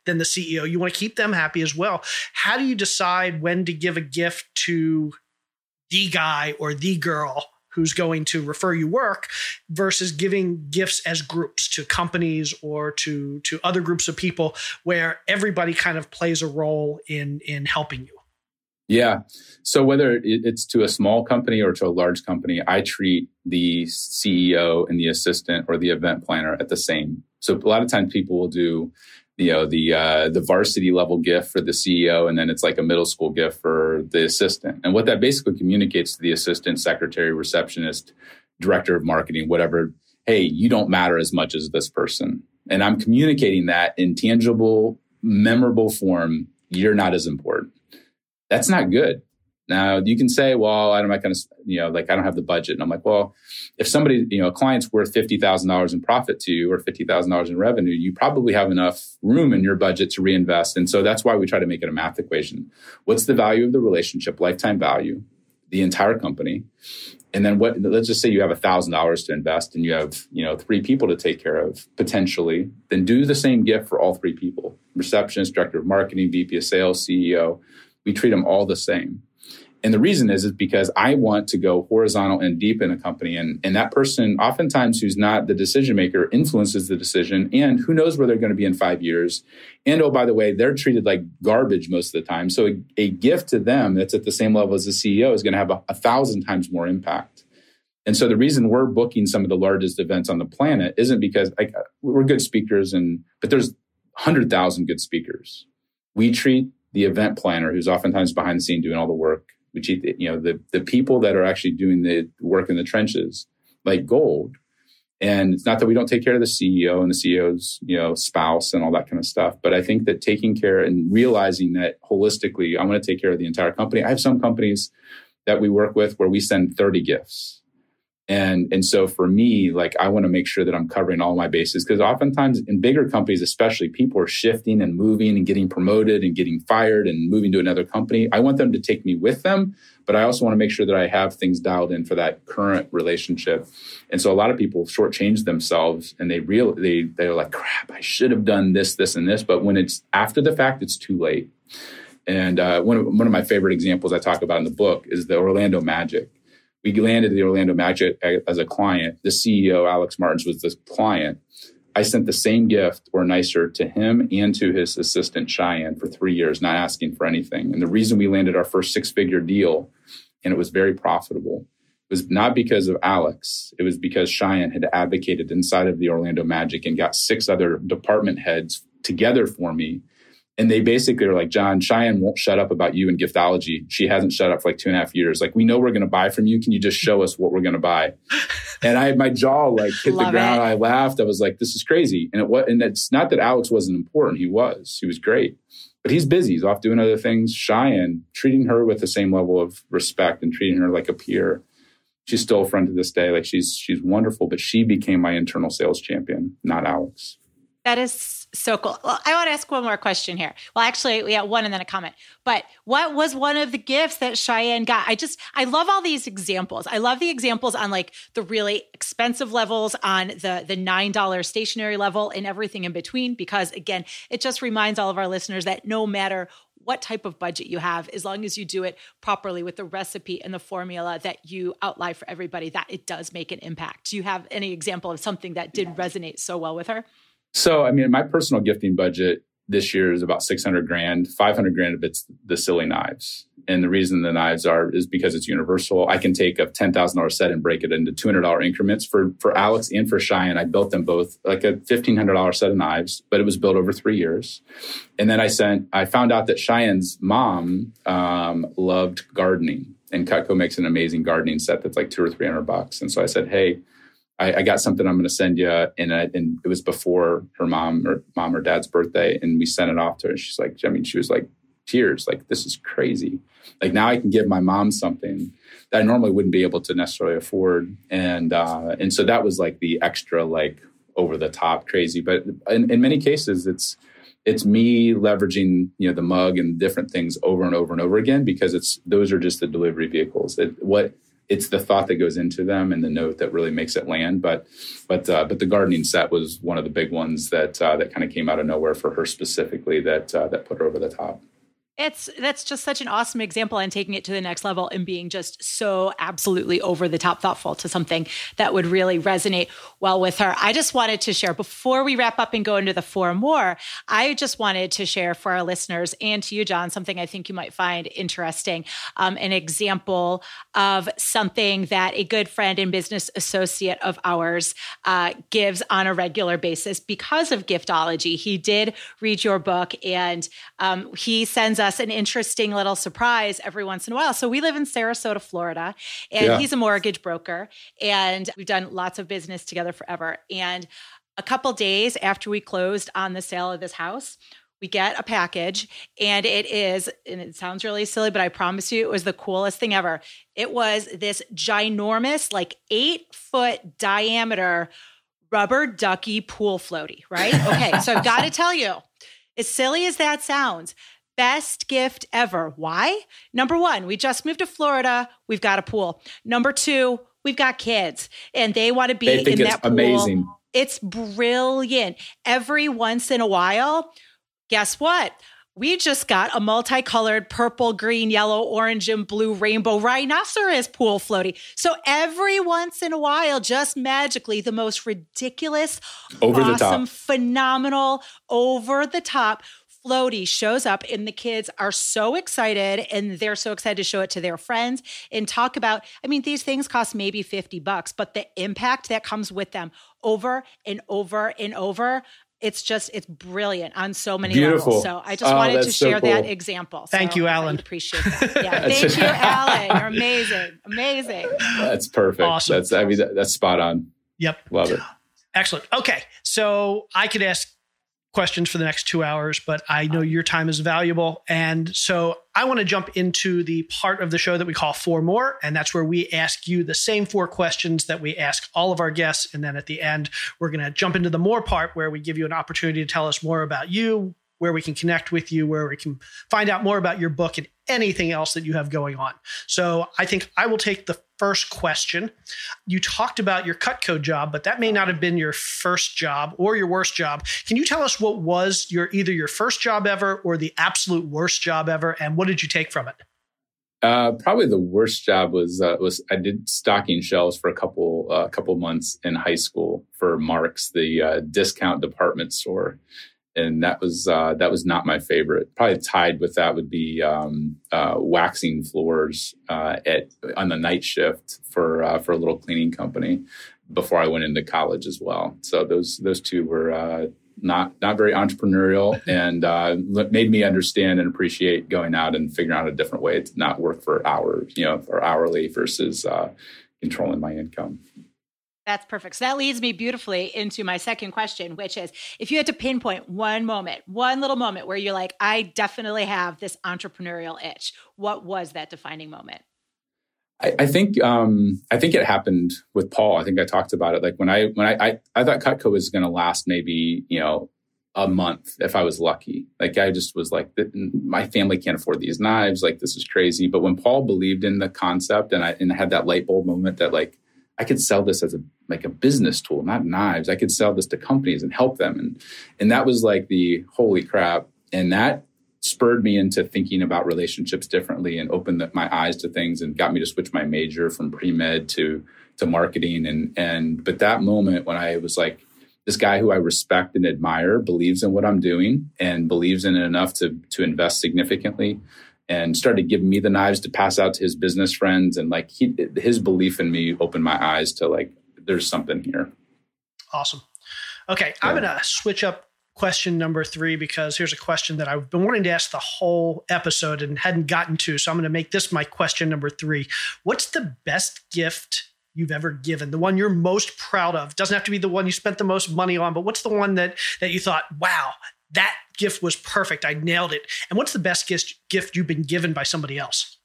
than the C E O. You want to keep them happy as well. How do you decide when to give a gift to the guy or the girl who's going to refer you work versus giving gifts as groups to companies or to, to other groups of people where everybody kind of plays a role in, in helping you? Yeah. So whether it's to a small company or to a large company, I treat the C E O and the assistant or the event planner at the same. So a lot of times people will do, you know, the uh, the varsity level gift for the C E O, and then it's like a middle school gift for the assistant. And what that basically communicates to the assistant, secretary, receptionist, director of marketing, whatever, hey, you don't matter as much as this person. And I'm communicating that in tangible, memorable form. You're not as important. That's not good. Now you can say, well, I'm not going to, you know, like I don't have the budget. And I'm like, well, if somebody, you know, a client's worth fifty thousand dollars in profit to you or fifty thousand dollars in revenue, you probably have enough room in your budget to reinvest. And so that's why we try to make it a math equation. What's the value of the relationship, lifetime value, the entire company? And then what, let's just say you have one thousand dollars to invest and you have, you know, three people to take care of potentially, then do the same gift for all three people. Receptionist, director of marketing, V P of sales, C E O. We treat them all the same. And the reason is, is because I want to go horizontal and deep in a company. And, and that person, oftentimes who's not the decision maker, influences the decision. And who knows where they're going to be in five years. And oh, by the way, they're treated like garbage most of the time. So a, a gift to them that's at the same level as the C E O is going to have a, a thousand times more impact. And so the reason we're booking some of the largest events on the planet isn't because like, we're good speakers, and but there's one hundred thousand good speakers. We treat the event planner, who's oftentimes behind the scene doing all the work. We treat the, you know, the, the people that are actually doing the work in the trenches like gold. And it's not that we don't take care of the C E O and the C E O's, you know, spouse and all that kind of stuff. But I think that taking care and realizing that holistically, I want to take care of the entire company. I have some companies that we work with where we send thirty gifts. And, and so for me, like, I want to make sure that I'm covering all my bases, because oftentimes in bigger companies, especially, people are shifting and moving and getting promoted and getting fired and moving to another company. I want them to take me with them, but I also want to make sure that I have things dialed in for that current relationship. And so a lot of people shortchange themselves, and they real they they're like, crap, I should have done this, this, and this. But when it's after the fact, it's too late. And uh, one of one of my favorite examples I talk about in the book is the Orlando Magic. We landed the Orlando Magic as a client. The C E O, Alex Martins, was the client. I sent the same gift or nicer to him and to his assistant, Cheyenne, for three years, not asking for anything. And the reason we landed our first six-figure deal, and it was very profitable, was not because of Alex. It was because Cheyenne had advocated inside of the Orlando Magic and got six other department heads together for me. And they basically are like, John, Cheyenne won't shut up about you and giftology. She hasn't shut up for like two and a half years. Like, we know we're going to buy from you. Can you just show us what we're going to buy? And I had my jaw like hit Love the ground. It. I laughed. I was like, this is crazy. And it was, and it's not that Alex wasn't important. He was. He was great. But he's busy. He's off doing other things. Cheyenne, treating her with the same level of respect and treating her like a peer. She's still a friend to this day. Like, she's she's wonderful. But she became my internal sales champion, not Alex. That is so cool. Well, I want to ask one more question here. Well, actually, we have one and then a comment. But what was one of the gifts that Cheyenne got? I just, I love all these examples. I love the examples on like the really expensive levels, on the, the nine dollars stationery level, and everything in between. Because again, it just reminds all of our listeners that no matter what type of budget you have, as long as you do it properly with the recipe and the formula that you outline for everybody, that it does make an impact. Do you have any example of something that did resonate so well with her? So, I mean, my personal gifting budget this year is about six hundred grand, five hundred grand of it's the silly knives. And the reason the knives are is because it's universal. I can take a ten thousand dollars set and break it into two hundred dollars increments. For, for Alex and for Cheyenne, I built them both like a fifteen hundred dollars set of knives, but it was built over three years. And then I sent, I found out that Cheyenne's mom um, loved gardening, and Cutco makes an amazing gardening set that's like two or three hundred bucks. And so I said, hey, I, I got something I'm going to send you. And, I, and it was before her mom or mom or dad's birthday. And we sent it off to her. And she's like, I mean, she was like tears, like, this is crazy. Like, now I can give my mom something that I normally wouldn't be able to necessarily afford. And, uh, and so that was like the extra, like, over the top crazy. But in, in many cases, it's, it's me leveraging, you know, the mug and different things over and over and over again, because it's, those are just the delivery vehicles. It, what, it's the thought that goes into them and the note that really makes it land. But but uh, but the gardening set was one of the big ones that uh, that kind of came out of nowhere for her specifically that uh, that put her over the top. It's that's just such an awesome example and taking it to the next level and being just so absolutely over the top thoughtful to something that would really resonate well with her. I just wanted to share before we wrap up and go into the four more, I just wanted to share for our listeners and to you, John, something I think you might find interesting, um, an example of something that a good friend and business associate of ours uh, gives on a regular basis because of Giftology. He did read your book and um, he sends us an interesting little surprise every once in a while. So we live in Sarasota, Florida, and yeah. he's a mortgage broker, and we've done lots of business together forever. And a couple days after we closed on the sale of this house, we get a package, and it is, and it sounds really silly, but I promise you it was the coolest thing ever. It was this ginormous, like eight foot diameter rubber ducky pool floaty, right? Okay, so I've got to tell you, as silly as that sounds, best gift ever. Why? Number one, we just moved to Florida. We've got a pool. Number two, we've got kids and they want to be they think in it's that pool. Amazing. It's brilliant. Every once in a while, guess what? We just got a multicolored purple, green, yellow, orange, and blue rainbow rhinoceros pool floaty. So every once in a while, just magically, the most ridiculous, over awesome, the top. phenomenal, over the top floaty shows up and the kids are so excited and they're so excited to show it to their friends and talk about, I mean, these things cost maybe fifty bucks, but the impact that comes with them over and over and over, it's just, it's brilliant on so many Beautiful. levels. So I just oh, wanted to share so cool. that example. Thank so you, I Alan. appreciate that. Yeah, thank you, Alan. You're amazing. Amazing. That's perfect. Awesome. That's, I mean, that, that's spot on. Yep. Love it. Excellent. Okay. So I could ask questions for the next two hours, but I know your time is valuable. And so I want to jump into the part of the show that we call Four More. And that's where we ask you the same four questions that we ask all of our guests. And then at the end, we're going to jump into the more part where we give you an opportunity to tell us more about you, where we can connect with you, where we can find out more about your book and anything else that you have going on. So I think I will take the first question. You talked about your Cutco job, but that may not have been your first job or your worst job. Can you tell us what was your either your first job ever or the absolute worst job ever, and what did you take from it? Uh, probably the worst job was uh, was I did stocking shelves for a couple uh, couple months in high school for Mark's, the uh, discount department store. And that was uh, that was not my favorite. Probably tied with that would be um, uh, waxing floors uh, at on the night shift for uh, for a little cleaning company before I went into college as well. So those those two were uh, not not very entrepreneurial and uh, made me understand and appreciate going out and figuring out a different way to not work for hours, you know, or hourly versus uh, controlling my income. That's perfect. So that leads me beautifully into my second question, which is if you had to pinpoint one moment, one little moment where you're like, I definitely have this entrepreneurial itch, what was that defining moment? I, I think um, I think it happened with Paul. I think I talked about it. Like when I when I I, I thought Cutco was going to last maybe, you know, a month if I was lucky. Like I just was like, my family can't afford these knives. Like this is crazy. But when Paul believed in the concept and I and I had that light bulb moment that like, I could sell this as a like a business tool, not knives. I could sell this to companies and help them. And and that was like the holy crap. And that spurred me into thinking about relationships differently and opened the, my eyes to things and got me to switch my major from pre-med to to marketing. And and but that moment when I was like, this guy who I respect and admire believes in what I'm doing and believes in it enough to to invest significantly. And started giving me the knives to pass out to his business friends. And like he, his belief in me opened my eyes to like, there's something here. Awesome. Okay. Yeah. I'm going to switch up question number three, because here's a question that I've been wanting to ask the whole episode and hadn't gotten to. So I'm going to make this my question number three. What's the best gift you've ever given? The one you're most proud of? Doesn't have to be the one you spent the most money on, but what's the one that, that you thought, wow, that gift was perfect. I nailed it. And what's the best gift gift you've been given by somebody else?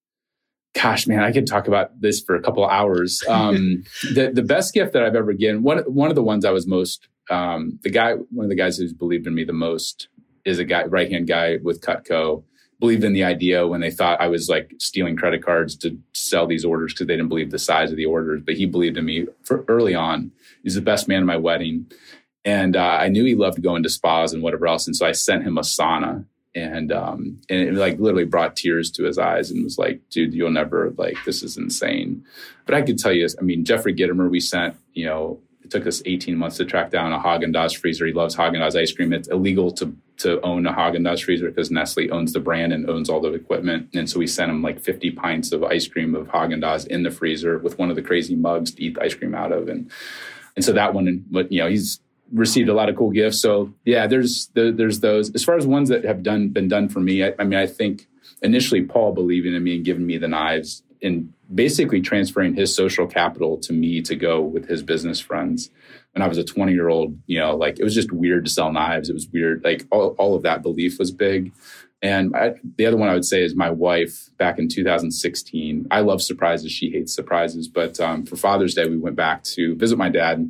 Gosh, man, I could talk about this for a couple of hours. Um, the the best gift that I've ever given, one one of the ones I was most, um, the guy, one of the guys who's believed in me the most is a guy, right hand guy with Cutco, believed in the idea when they thought I was like stealing credit cards to sell these orders because they didn't believe the size of the orders. But he believed in me for early on. He's the best man at my wedding. And uh, I knew he loved going to spas and whatever else. And so I sent him a sauna. And um, and it like literally brought tears to his eyes and was like, dude, you'll never, like, this is insane. But I could tell you, I mean, Jeffrey Gitomer, we sent, you know, it took us eighteen months to track down a Haagen-Dazs freezer. He loves Haagen-Dazs ice cream. It's illegal to to own a Haagen-Dazs freezer because Nestle owns the brand and owns all the equipment. And so we sent him like fifty pints of ice cream of Haagen-Dazs in the freezer with one of the crazy mugs to eat the ice cream out of. And and so that one, but you know, he's received a lot of cool gifts. So yeah, there's there's those. As far as ones that have done been done for me, I, I mean, I think initially Paul believing in me and giving me the knives and basically transferring his social capital to me to go with his business friends. When I was a twenty year old, you know, like it was just weird to sell knives. It was weird. Like all, all of that belief was big. And I, the other one I would say is my wife back in two thousand sixteen. I love surprises. She hates surprises. But um, for Father's Day, we went back to visit my dad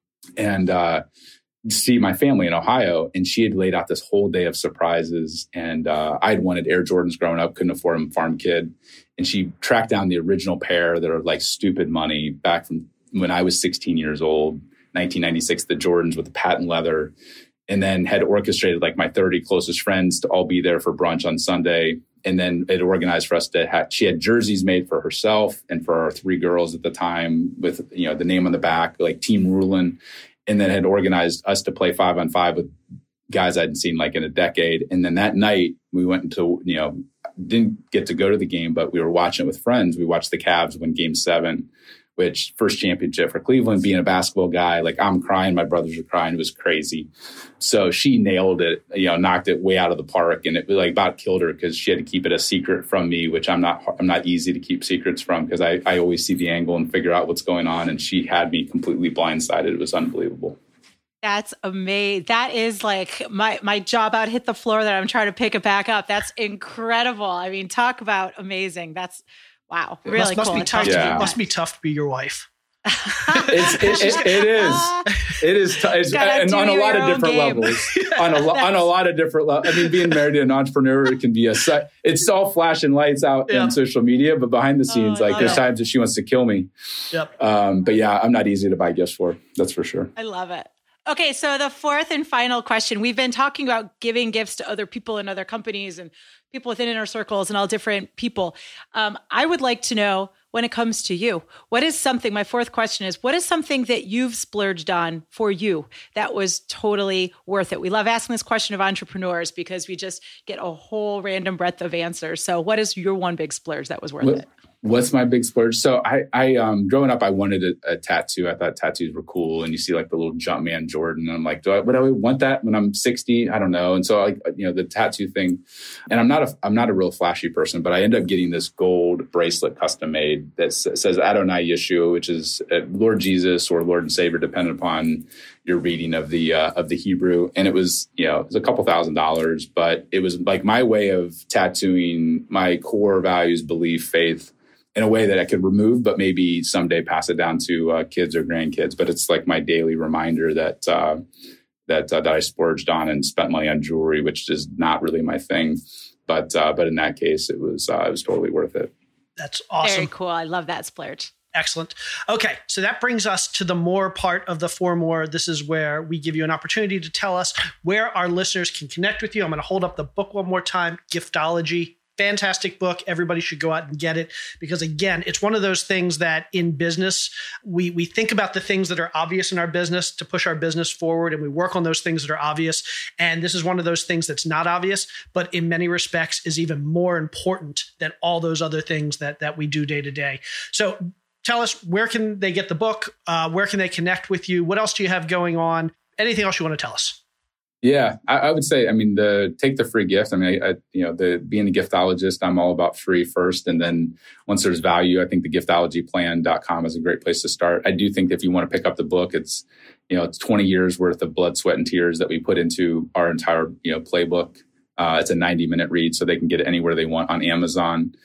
and uh, see my family in Ohio. And she had laid out this whole day of surprises. And uh, I'd wanted Air Jordans growing up, couldn't afford them, farm kid. And she tracked down the original pair that are like stupid money back from when I was sixteen years old, nineteen ninety-six, the Jordans with the patent leather. And then had orchestrated like my thirty closest friends to all be there for brunch on Sunday. And then it organized for us to have, she had jerseys made for herself and for our three girls at the time with, you know, the name on the back, like Team Rulin. And then had organized us to play five on five with guys I hadn't seen like in a decade. And then that night we went into, you know, didn't get to go to the game, but we were watching it with friends. We watched the Cavs win game seven, which first championship for Cleveland. Being a basketball guy, like I'm crying, my brothers are crying. It was crazy. So she nailed it, you know, knocked it way out of the park, and it was like about killed her because she had to keep it a secret from me, which I'm not, I'm not easy to keep secrets from because I, I always see the angle and figure out what's going on. And she had me completely blindsided. It was unbelievable. That's amazing. That is like my, my job out hit the floor that I'm trying to pick it back up. That's incredible. I mean, talk about amazing. That's wow. Really must, cool. Must be, It's tough hard to, to it must be tough to be your wife. it's, it, it, it is. It is. T- it's, and on a lot of different game. levels. on a lo- on a lot of different levels. I mean, being married to an entrepreneur, it can be a. Se- it's all flashing lights out yeah. in social media, but behind the scenes, oh, like there's it. times that she wants to kill me. Yep. Um, but yeah, I'm not easy to buy gifts for. That's for sure. I love it. Okay, so the fourth and final question. We've been talking about giving gifts to other people and other companies and people within inner circles and all different people. Um, I would like to know, when it comes to you, what is something, my fourth question is, what is something that you've splurged on for you that was totally worth it? We love asking this question of entrepreneurs because we just get a whole random breadth of answers. So what is your one big splurge that was worth what, it? What's my big splurge? So I, I, um, growing up, I wanted a, a tattoo. I thought tattoos were cool. And you see like the little Jumpman Jordan. And I'm like, do I, would I want that when I'm sixty? I don't know. And so like, you know, the tattoo thing, and I'm not a, I'm not a real flashy person, but I end up getting this gold bracelet custom made that says Adonai Yeshua, which is Lord Jesus or Lord and Savior, depending upon your reading of the, uh, of the Hebrew. And it was, you know, it was a couple thousand dollars, but it was like my way of tattooing my core values, belief, faith, in a way that I could remove, but maybe someday pass it down to uh, kids or grandkids. But it's like my daily reminder that uh, that uh, that I splurged on and spent money on jewelry, which is not really my thing. But uh, but in that case, it was uh, it was totally worth it. That's awesome. Very cool. I love that splurge. Excellent. Okay, so that brings us to the more part of the four more. This is where we give you an opportunity to tell us where our listeners can connect with you. I'm going to hold up the book one more time, Giftology. Fantastic book. Everybody should go out and get it because, again, it's one of those things that in business, we we think about the things that are obvious in our business to push our business forward, and we work on those things that are obvious. And this is one of those things that's not obvious, but in many respects is even more important than all those other things that that we do day to day. So tell us, where can they get the book? Uh, where can they connect with you? What else do you have going on? Anything else you want to tell us? Yeah, I, I would say, I mean, the take the free gift. I mean, I, I, you know, the being a giftologist, I'm all about free first. And then once there's value, I think the giftology plan dot com is a great place to start. I do think that if you want to pick up the book, it's, you know, it's twenty years worth of blood, sweat, and tears that we put into our entire, you know, playbook. Uh, it's a ninety minute read, so they can get it anywhere they want on Amazon.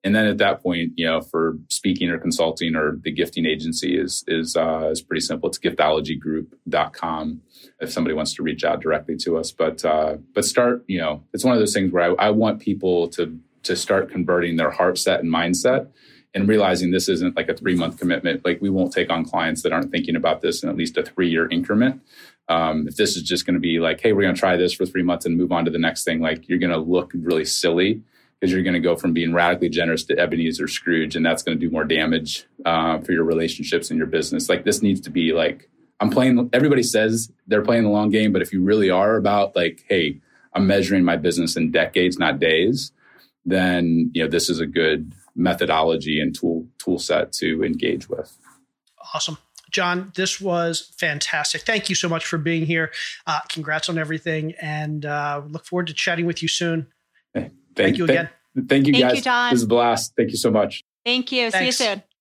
And then at that point, you know, for speaking or consulting or the gifting agency is is uh, is pretty simple. It's giftology group dot com if somebody wants to reach out directly to us. But uh, but start, you know, it's one of those things where I, I want people to to start converting their heart set and mindset and realizing this isn't like a three month commitment. Like we won't take on clients that aren't thinking about this in at least a three year increment. Um, if this is just going to be like, hey, we're going to try this for three months and move on to the next thing, like you're going to look really silly because you're going to go from being radically generous to Ebenezer Scrooge, and that's going to do more damage uh, for your relationships and your business. Like this needs to be like, I'm playing, everybody says they're playing the long game, but if you really are about like, hey, I'm measuring my business in decades, not days, then, you know, this is a good methodology and tool tool set to engage with. Awesome. John, this was fantastic. Thank you so much for being here. Uh, congrats on everything, and uh, look forward to chatting with you soon. Hey, thank, thank you again. Th- thank you, thank guys. You, John. This is a blast. Thank you so much. Thank you. Thanks. See you soon.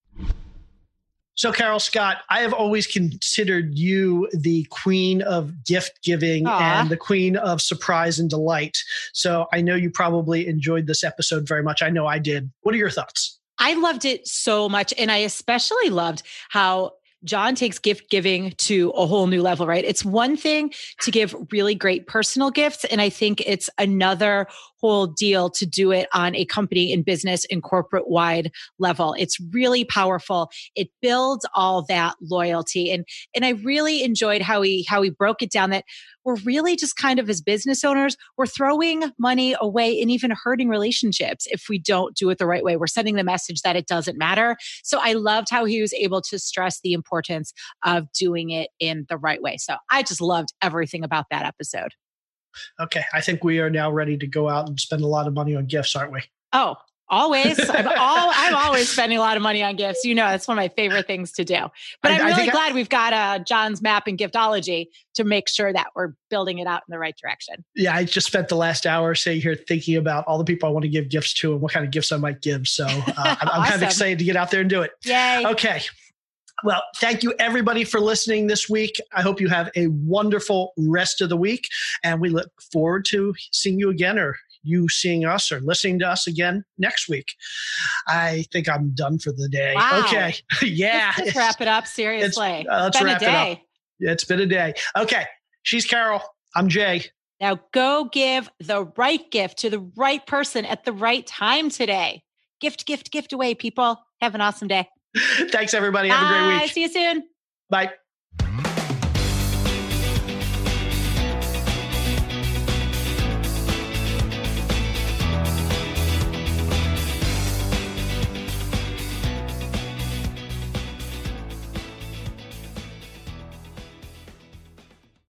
So, Carol Scott, I have always considered you the queen of gift giving Aww. and the queen of surprise and delight. So I know you probably enjoyed this episode very much. I know I did. What are your thoughts? I loved it so much. And I especially loved how John takes gift giving to a whole new level, right? It's one thing to give really great personal gifts. And I think it's another whole deal to do it on a company and business and corporate wide level. It's really powerful. It builds all that loyalty. And, and I really enjoyed how he, how he broke it down that we're really just kind of as business owners, we're throwing money away and even hurting relationships if we don't do it the right way. We're sending the message that it doesn't matter. So I loved how he was able to stress the importance of doing it in the right way. So I just loved everything about that episode. Okay. I think we are now ready to go out and spend a lot of money on gifts, aren't we? Oh, always. I'm, all, I'm always spending a lot of money on gifts. You know, that's one of my favorite things to do. But I, I'm I really glad I, we've got uh, John's map and Giftology to make sure that we're building it out in the right direction. Yeah, I just spent the last hour sitting here thinking about all the people I want to give gifts to and what kind of gifts I might give. So uh, I'm, I'm Awesome. kind of excited to get out there and do it. Yay. Okay. Well, thank you everybody for listening this week. I hope you have a wonderful rest of the week, and we look forward to seeing you again, or you seeing us or listening to us again next week. I think I'm done for the day. Wow. Okay. Yeah. Let's wrap it up. Seriously. It's, uh, let's it's been wrap a it day. up. It's been a day. Okay. She's Carol. I'm Jay. Now go give the right gift to the right person at the right time today. Gift, gift, gift away, people. Have an awesome day. Thanks, everybody. Have Bye. a great week. See you soon. Bye.